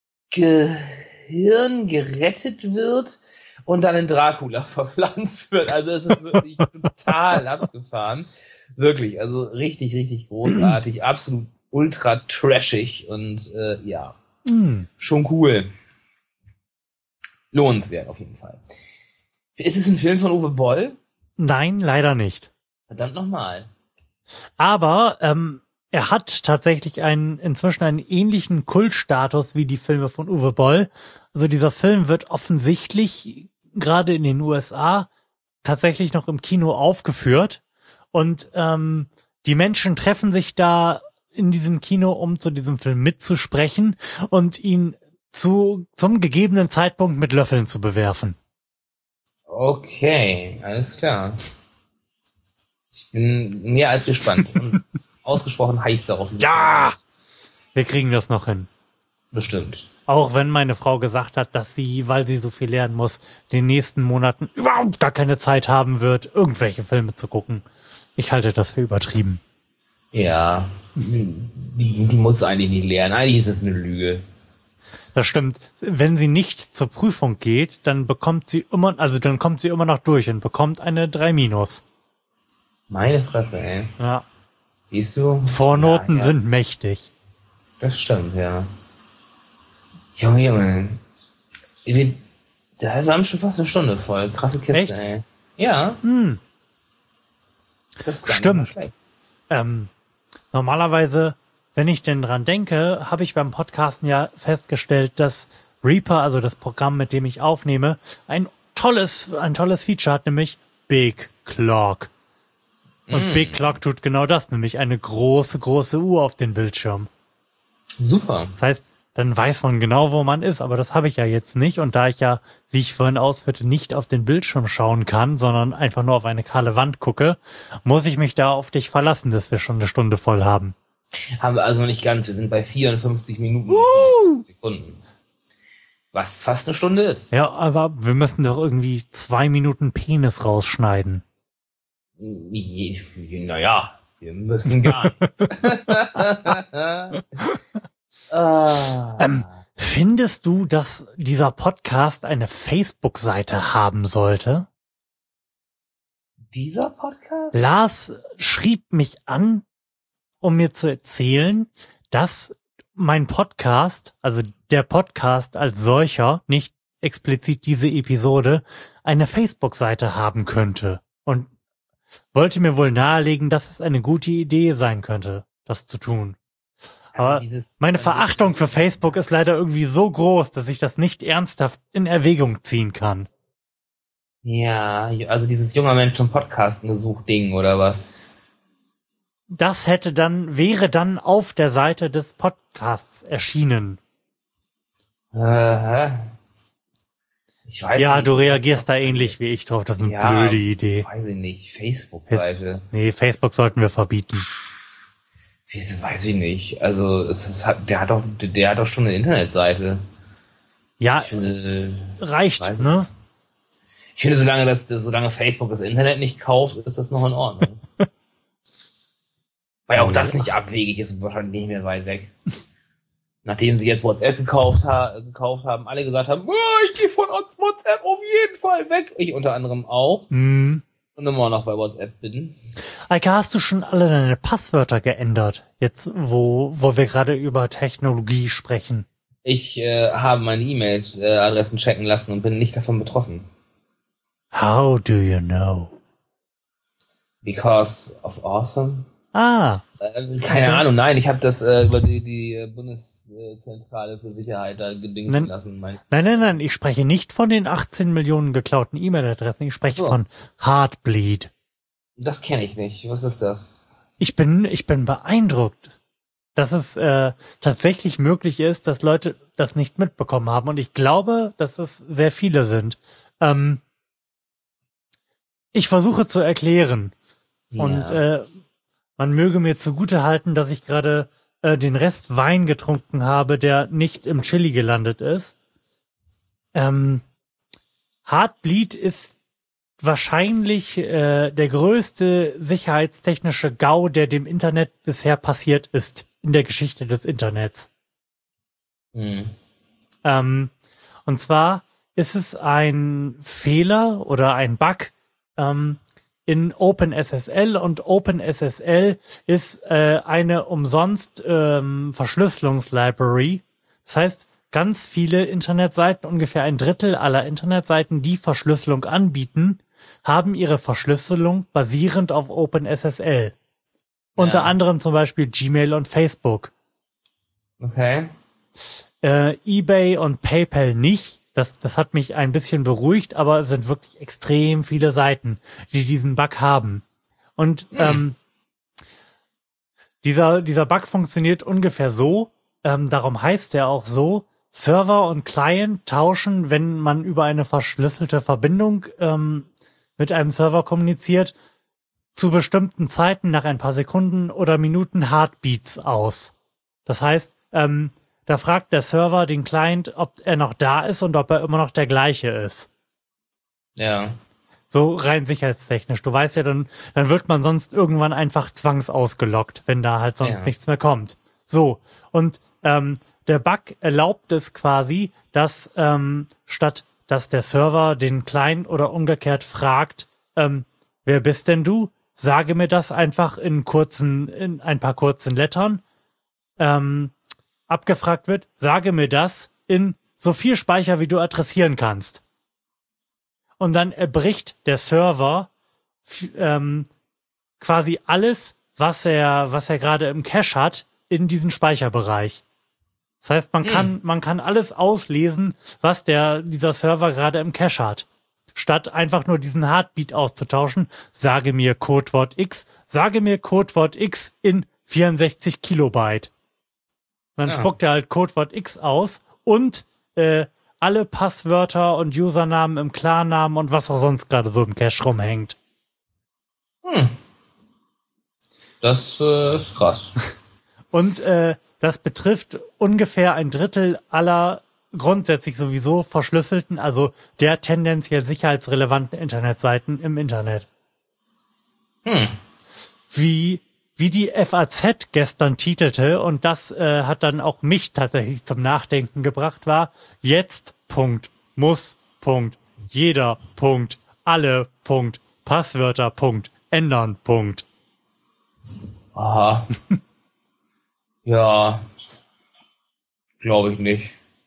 Speaker 2: Gehirn gerettet wird und dann in Dracula verpflanzt wird. Also es ist wirklich total abgefahren. Wirklich, also richtig, richtig großartig, absolut ultra trashig und äh, ja, mm. schon cool. Lohnenswert auf jeden Fall. Ist es ein Film von Uwe Boll?
Speaker 1: Nein, leider nicht.
Speaker 2: Verdammt nochmal.
Speaker 1: Aber ähm, er hat tatsächlich einen inzwischen einen ähnlichen Kultstatus wie die Filme von Uwe Boll. Also dieser Film wird offensichtlich gerade in den U S A tatsächlich noch im Kino aufgeführt. Und ähm, die Menschen treffen sich da in diesem Kino, um zu diesem Film mitzusprechen und ihn zu zum gegebenen Zeitpunkt mit Löffeln zu bewerfen.
Speaker 2: Okay, alles klar. Ich bin mehr als gespannt und ausgesprochen heiß darauf.
Speaker 1: Ja! Wir kriegen das noch hin.
Speaker 2: Bestimmt.
Speaker 1: Auch wenn meine Frau gesagt hat, dass sie, weil sie so viel lernen muss, in den nächsten Monaten überhaupt gar keine Zeit haben wird, irgendwelche Filme zu gucken. Ich halte das für übertrieben.
Speaker 2: Ja, die, die muss eigentlich nicht lernen. Eigentlich ist es eine Lüge.
Speaker 1: Das stimmt. Wenn sie nicht zur Prüfung geht, dann bekommt sie immer, also dann kommt sie immer noch durch und bekommt eine drei minus.
Speaker 2: Meine Fresse, ey.
Speaker 1: Ja.
Speaker 2: Siehst du?
Speaker 1: Vornoten
Speaker 2: ja, ja.
Speaker 1: sind mächtig.
Speaker 2: Das stimmt, ja. Junge, Junge. Wir, wir haben schon fast eine Stunde voll. Krasse Kiste,
Speaker 1: Echt?
Speaker 2: ey. Ja.
Speaker 1: Hm.
Speaker 2: Das ist gar
Speaker 1: Stimmt.
Speaker 2: nicht mal schlecht.
Speaker 1: Ähm, normalerweise, wenn ich denn dran denke, habe ich beim Podcasten ja festgestellt, dass Reaper, also das Programm, mit dem ich aufnehme, ein tolles, ein tolles Feature hat, nämlich Big Clock. Und mm. Big Clock tut genau das, nämlich eine große, große Uhr auf den Bildschirm.
Speaker 2: Super.
Speaker 1: Das heißt, dann weiß man genau, wo man ist, aber das habe ich ja jetzt nicht. Und da ich ja, wie ich vorhin ausführte, nicht auf den Bildschirm schauen kann, sondern einfach nur auf eine kahle Wand gucke, muss ich mich da auf dich verlassen, dass wir schon eine Stunde voll haben.
Speaker 2: Haben wir also noch nicht ganz. Wir sind bei vierundfünfzig Minuten und uh! Sekunden. Was fast eine Stunde ist.
Speaker 1: Ja, aber wir müssen doch irgendwie zwei Minuten Penis rausschneiden.
Speaker 2: Naja, wir müssen gar nichts. ah.
Speaker 1: ähm, findest du, dass dieser Podcast eine Facebook-Seite haben sollte?
Speaker 2: Dieser Podcast?
Speaker 1: Lars schrieb mich an, um mir zu erzählen, dass mein Podcast, also der Podcast als solcher, nicht explizit diese Episode, eine Facebook-Seite haben könnte. Und wollte mir wohl nahelegen, dass es eine gute Idee sein könnte, das zu tun. Aber also dieses, meine Verachtung für Facebook ist leider irgendwie so groß, dass ich das nicht ernsthaft in Erwägung ziehen kann.
Speaker 2: Ja, also dieses junger Mensch zum Podcasten gesucht Ding oder was?
Speaker 1: Das hätte dann, wäre dann auf der Seite des Podcasts erschienen.
Speaker 2: Äh, ich weiß
Speaker 1: ja,
Speaker 2: nicht,
Speaker 1: du reagierst da ähnlich wie ich drauf. Das ist eine
Speaker 2: ja,
Speaker 1: blöde Idee.
Speaker 2: Weiß ich nicht. Facebook-Seite.
Speaker 1: Nee, Facebook sollten wir verbieten.
Speaker 2: Wieso, weiß ich nicht. Also, es ist, der hat doch, der hat doch schon eine Internetseite.
Speaker 1: Ja,
Speaker 2: ich finde,
Speaker 1: reicht, ne?
Speaker 2: Ich finde, solange das, solange Facebook das Internet nicht kauft, ist das noch in Ordnung. Weil auch das nicht abwegig ist und wahrscheinlich nicht mehr weit weg. Nachdem sie jetzt WhatsApp gekauft, ha- gekauft haben, alle gesagt haben, oh, ich gehe von WhatsApp auf jeden Fall weg. Ich unter anderem auch.
Speaker 1: Mm.
Speaker 2: Und immer noch bei WhatsApp bin.
Speaker 1: Eike, hast du schon alle deine Passwörter geändert? Jetzt, wo, wo wir gerade über Technologie sprechen.
Speaker 2: Ich äh, habe meine E-Mail-Adressen checken lassen und bin nicht davon betroffen.
Speaker 1: How do you know?
Speaker 2: Because of awesome.
Speaker 1: Ah.
Speaker 2: Äh, keine okay. Ahnung, nein, ich habe das äh, über die, die Bundeszentrale für Sicherheit da gedingst
Speaker 1: nein,
Speaker 2: lassen. Mein
Speaker 1: nein, nein, nein, ich spreche nicht von den achtzehn Millionen geklauten E-Mail-Adressen, ich spreche so. von Heartbleed.
Speaker 2: Das kenne ich nicht. Was ist das?
Speaker 1: Ich bin, ich bin beeindruckt, dass es äh, tatsächlich möglich ist, dass Leute das nicht mitbekommen haben. Und ich glaube, dass es sehr viele sind. Ähm, ich versuche zu erklären. Ja. Und äh, man möge mir zugute halten, dass ich gerade äh, den Rest Wein getrunken habe, der nicht im Chili gelandet ist. Ähm, Heartbleed ist wahrscheinlich äh, der größte sicherheitstechnische GAU, der dem Internet bisher passiert ist, in der Geschichte des Internets.
Speaker 2: Hm.
Speaker 1: Ähm, und zwar ist es ein Fehler oder ein Bug ähm, in OpenSSL, und OpenSSL ist äh, eine umsonst ähm, Verschlüsselungslibrary. Das heißt, ganz viele Internetseiten, ungefähr ein Drittel aller Internetseiten, die Verschlüsselung anbieten, haben ihre Verschlüsselung basierend auf OpenSSL.
Speaker 2: Ja.
Speaker 1: Unter anderem zum Beispiel Gmail und Facebook.
Speaker 2: Okay.
Speaker 1: Äh, eBay und PayPal nicht. Das, das hat mich ein bisschen beruhigt, aber es sind wirklich extrem viele Seiten, die diesen Bug haben. Und
Speaker 2: Hm.
Speaker 1: ähm, dieser, dieser Bug funktioniert ungefähr so, ähm, darum heißt er auch so: Server und Client tauschen, wenn man über eine verschlüsselte Verbindung ähm, mit einem Server kommuniziert, zu bestimmten Zeiten nach ein paar Sekunden oder Minuten Heartbeats aus. Das heißt, ähm, da fragt der Server den Client, ob er noch da ist und ob er immer noch der gleiche ist.
Speaker 2: Ja.
Speaker 1: So rein sicherheitstechnisch. Du weißt ja, dann, dann wird man sonst irgendwann einfach zwangsausgelockt, wenn da halt sonst
Speaker 2: Ja.
Speaker 1: nichts mehr kommt. So, und ähm, der Bug erlaubt es quasi, dass ähm, statt dass der Server den Client oder umgekehrt fragt, ähm, wer bist denn du? Sage mir das einfach in kurzen, in ein paar kurzen Lettern. Ähm, abgefragt wird, sage mir das in so viel Speicher, wie du adressieren kannst. Und dann erbricht der Server f- ähm, quasi alles, was er, was er gerade im Cache hat, in diesen Speicherbereich. Das heißt, man
Speaker 2: Hm.
Speaker 1: kann, man kann alles auslesen, was der, dieser Server gerade im Cache hat. Statt einfach nur diesen Heartbeat auszutauschen, sage mir Codewort X, sage mir Codewort X in vierundsechzig Kilobyte. Dann
Speaker 2: Ja.
Speaker 1: spuckt er halt Codewort X aus und äh, alle Passwörter und Usernamen im Klarnamen und was auch sonst gerade so im Cache rumhängt.
Speaker 2: Hm. Das äh, ist krass.
Speaker 1: Und äh, das betrifft ungefähr ein Drittel aller grundsätzlich sowieso verschlüsselten, also der tendenziell sicherheitsrelevanten Internetseiten im Internet.
Speaker 2: Hm.
Speaker 1: Wie wie die F A Z gestern titelte, und das äh, hat dann auch mich tatsächlich zum Nachdenken gebracht, war: Jetzt, Punkt, muss, Punkt, jeder, Punkt, alle, Punkt, Passwörter, Punkt, ändern, Punkt.
Speaker 2: Aha. Ja. Glaube ich nicht.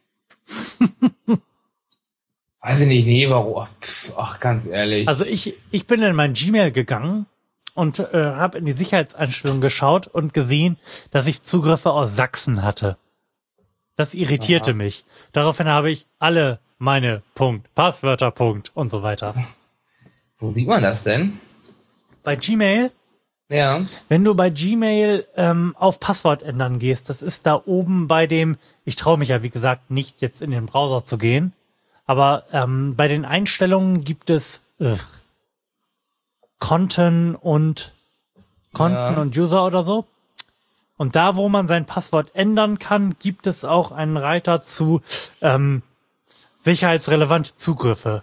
Speaker 2: Weiß ich nicht, nee, warum? Pff, ach, ganz ehrlich.
Speaker 1: Also ich, ich bin in mein Gmail gegangen und äh, habe in die Sicherheitseinstellungen geschaut und gesehen, dass ich Zugriffe aus Sachsen hatte. Das irritierte
Speaker 2: Aha.
Speaker 1: mich. Daraufhin habe ich alle meine Punkt, Passwörter, Punkt und so weiter.
Speaker 2: Wo sieht man das denn?
Speaker 1: Bei Gmail,
Speaker 2: Ja.
Speaker 1: wenn du bei Gmail ähm, auf Passwort ändern gehst, das ist da oben bei dem, ich traue mich ja wie gesagt nicht jetzt in den Browser zu gehen, aber ähm, bei den Einstellungen gibt es ugh, Konten und Konten
Speaker 2: Ja.
Speaker 1: und User oder so. Und da, wo man sein Passwort ändern kann, gibt es auch einen Reiter zu ähm, sicherheitsrelevante Zugriffe.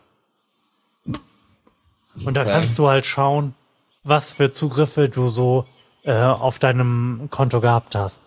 Speaker 1: Und da
Speaker 2: Okay.
Speaker 1: kannst du halt schauen, was für Zugriffe du so äh, auf deinem Konto gehabt hast.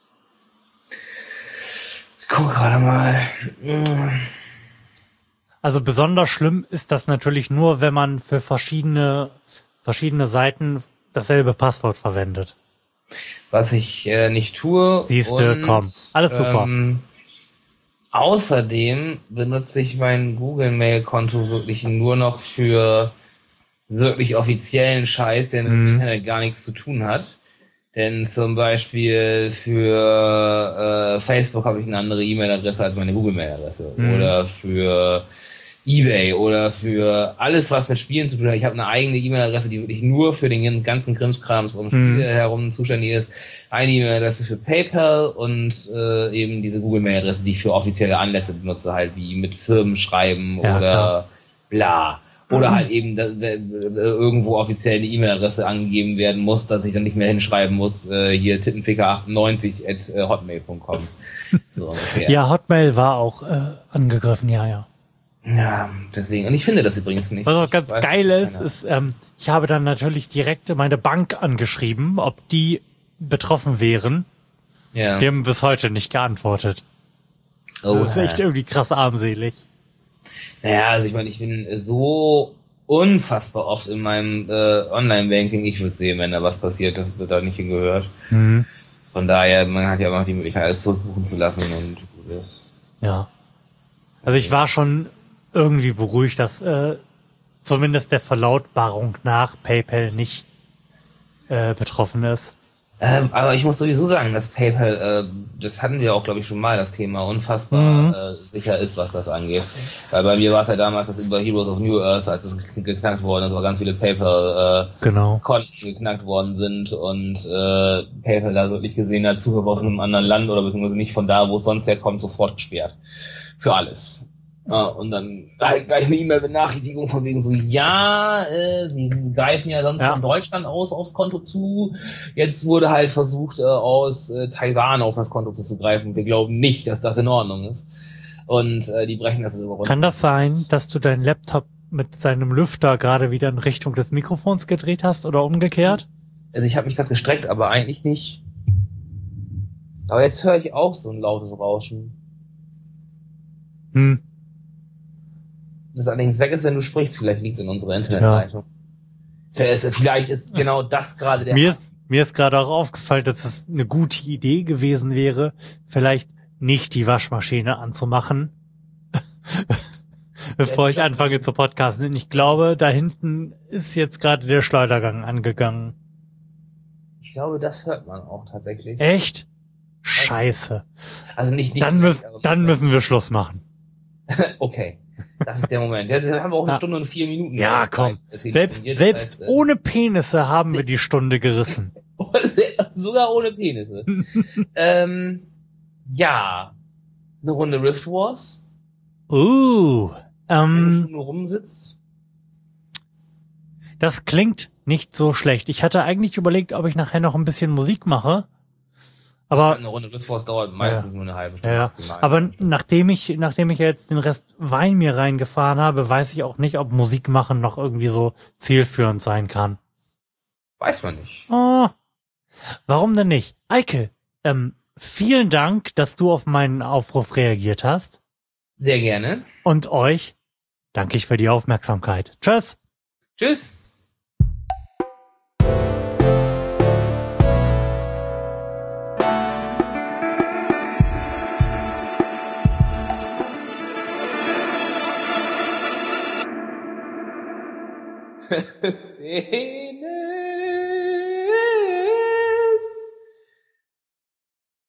Speaker 2: Ich guck gerade mal. Hm.
Speaker 1: Also besonders schlimm ist das natürlich nur, wenn man für verschiedene verschiedene Seiten dasselbe Passwort verwendet.
Speaker 2: Was ich äh, nicht tue.
Speaker 1: Siehste,
Speaker 2: und,
Speaker 1: komm, alles super.
Speaker 2: Ähm, außerdem benutze ich mein Google-Mail-Konto wirklich nur noch für wirklich offiziellen Scheiß, der mit dem
Speaker 1: Mhm.
Speaker 2: Internet gar nichts zu tun hat. Denn zum Beispiel für äh, Facebook habe ich eine andere E-Mail-Adresse als meine Google-Mail-Adresse.
Speaker 1: Mhm.
Speaker 2: Oder für eBay oder für alles, was mit Spielen zu tun hat. Ich habe eine eigene E-Mail-Adresse, die wirklich nur für den ganzen Krimskrams um Spiele
Speaker 1: Mhm.
Speaker 2: herum zuständig ist. Eine E-Mail-Adresse für PayPal und äh, eben diese Google-Mail-Adresse, die ich für offizielle Anlässe benutze, halt wie mit Firmen schreiben
Speaker 1: Ja,
Speaker 2: oder
Speaker 1: klar.
Speaker 2: bla. Oder halt eben da, da, irgendwo offiziell eine E-Mail-Adresse angegeben werden muss, dass ich dann nicht mehr hinschreiben muss, äh, hier tittenficker achtundneunzig at hotmail punkt com. So ungefähr.
Speaker 1: Ja, Hotmail war auch äh, angegriffen, ja, ja.
Speaker 2: Ja, deswegen. Und ich finde das übrigens nicht.
Speaker 1: Was auch ganz
Speaker 2: weiß,
Speaker 1: geil ist,
Speaker 2: keiner.
Speaker 1: ist, ähm, ich habe dann natürlich direkt meine Bank angeschrieben, ob die betroffen wären.
Speaker 2: Ja.
Speaker 1: Die haben bis heute nicht geantwortet.
Speaker 2: Oh,
Speaker 1: Das ist echt irgendwie krass armselig.
Speaker 2: Naja, also ich meine, ich bin so unfassbar oft in meinem äh, Online-Banking. Ich würde sehen, wenn da was passiert, das wird da nicht hingehört.
Speaker 1: Mhm.
Speaker 2: Von daher, man hat ja immer noch die Möglichkeit, alles zurückbuchen zu lassen und gut ist.
Speaker 1: Ja. Also ich war schon irgendwie beruhigt, dass äh, zumindest der Verlautbarung nach PayPal nicht äh, betroffen ist.
Speaker 2: Ähm, aber ich muss sowieso sagen, dass PayPal, äh, das hatten wir auch, glaube ich, schon mal, das Thema, unfassbar
Speaker 1: Mhm.
Speaker 2: äh, sicher ist, was das angeht. Weil bei mir war es ja damals, dass über Heroes of New Earth, als es geknackt worden ist, auch ganz viele PayPal äh,
Speaker 1: Genau.
Speaker 2: Konten geknackt worden sind und äh, PayPal da wirklich gesehen hat, Zugriff aus einem anderen Land oder beziehungsweise nicht von da, wo es sonst herkommt, sofort gesperrt. Für alles. Ja, und dann halt gleich eine E-Mail-Benachrichtigung von wegen so, ja, äh, sie greifen ja sonst
Speaker 1: Ja.
Speaker 2: von Deutschland aus aufs Konto zu. Jetzt wurde halt versucht, äh, aus äh, Taiwan auf das Konto zuzugreifen. Wir glauben nicht, dass das in Ordnung ist. Und äh, die brechen das immer runter.
Speaker 1: Kann das sein, dass du deinen Laptop mit seinem Lüfter gerade wieder in Richtung des Mikrofons gedreht hast oder umgekehrt?
Speaker 2: Also ich habe mich gerade gestreckt, aber eigentlich nicht. Aber jetzt höre ich auch so ein lautes Rauschen.
Speaker 1: Hm.
Speaker 2: Das allerdings weg ist, wenn du sprichst. Vielleicht liegt es in unserer Internetleitung. Ja. Vielleicht ist genau das gerade der...
Speaker 1: Mir ist, mir ist gerade auch aufgefallen, dass es eine gute Idee gewesen wäre, vielleicht nicht die Waschmaschine anzumachen, bevor ich anfange zu podcasten. Und ich glaube, da hinten ist jetzt gerade der Schleudergang angegangen.
Speaker 2: Ich glaube, das hört man auch tatsächlich.
Speaker 1: Echt? Scheiße.
Speaker 2: Also nicht, nicht
Speaker 1: Dann, müssen, dann müssen wir Schluss machen.
Speaker 2: Okay, das ist der Moment. Jetzt haben wir auch eine
Speaker 1: Ja.
Speaker 2: Stunde und vier Minuten.
Speaker 1: Ja, komm. Selbst, selbst ohne Penisse haben wir die Stunde gerissen.
Speaker 2: Sogar ohne Penisse. ähm, ja, eine Runde Rift Wars.
Speaker 1: Uh,
Speaker 2: Wenn du
Speaker 1: ähm,
Speaker 2: schon nur rumsitzt.
Speaker 1: das klingt nicht so schlecht. Ich hatte eigentlich überlegt, ob ich nachher noch ein bisschen Musik mache. Aber
Speaker 2: Eine Runde Rift Wars dauert meistens
Speaker 1: ja.
Speaker 2: nur eine halbe Stunde.
Speaker 1: Ja,
Speaker 2: maximal.
Speaker 1: aber nachdem ich, nachdem ich jetzt den Rest Wein mir reingefahren habe, weiß ich auch nicht, ob Musik machen noch irgendwie so zielführend sein kann.
Speaker 2: Weiß man nicht.
Speaker 1: Oh, warum denn nicht? Eike, ähm, vielen Dank, dass du auf meinen Aufruf reagiert hast.
Speaker 2: Sehr gerne.
Speaker 1: Und euch danke ich für die Aufmerksamkeit. Tschüss.
Speaker 2: Tschüss. Hey.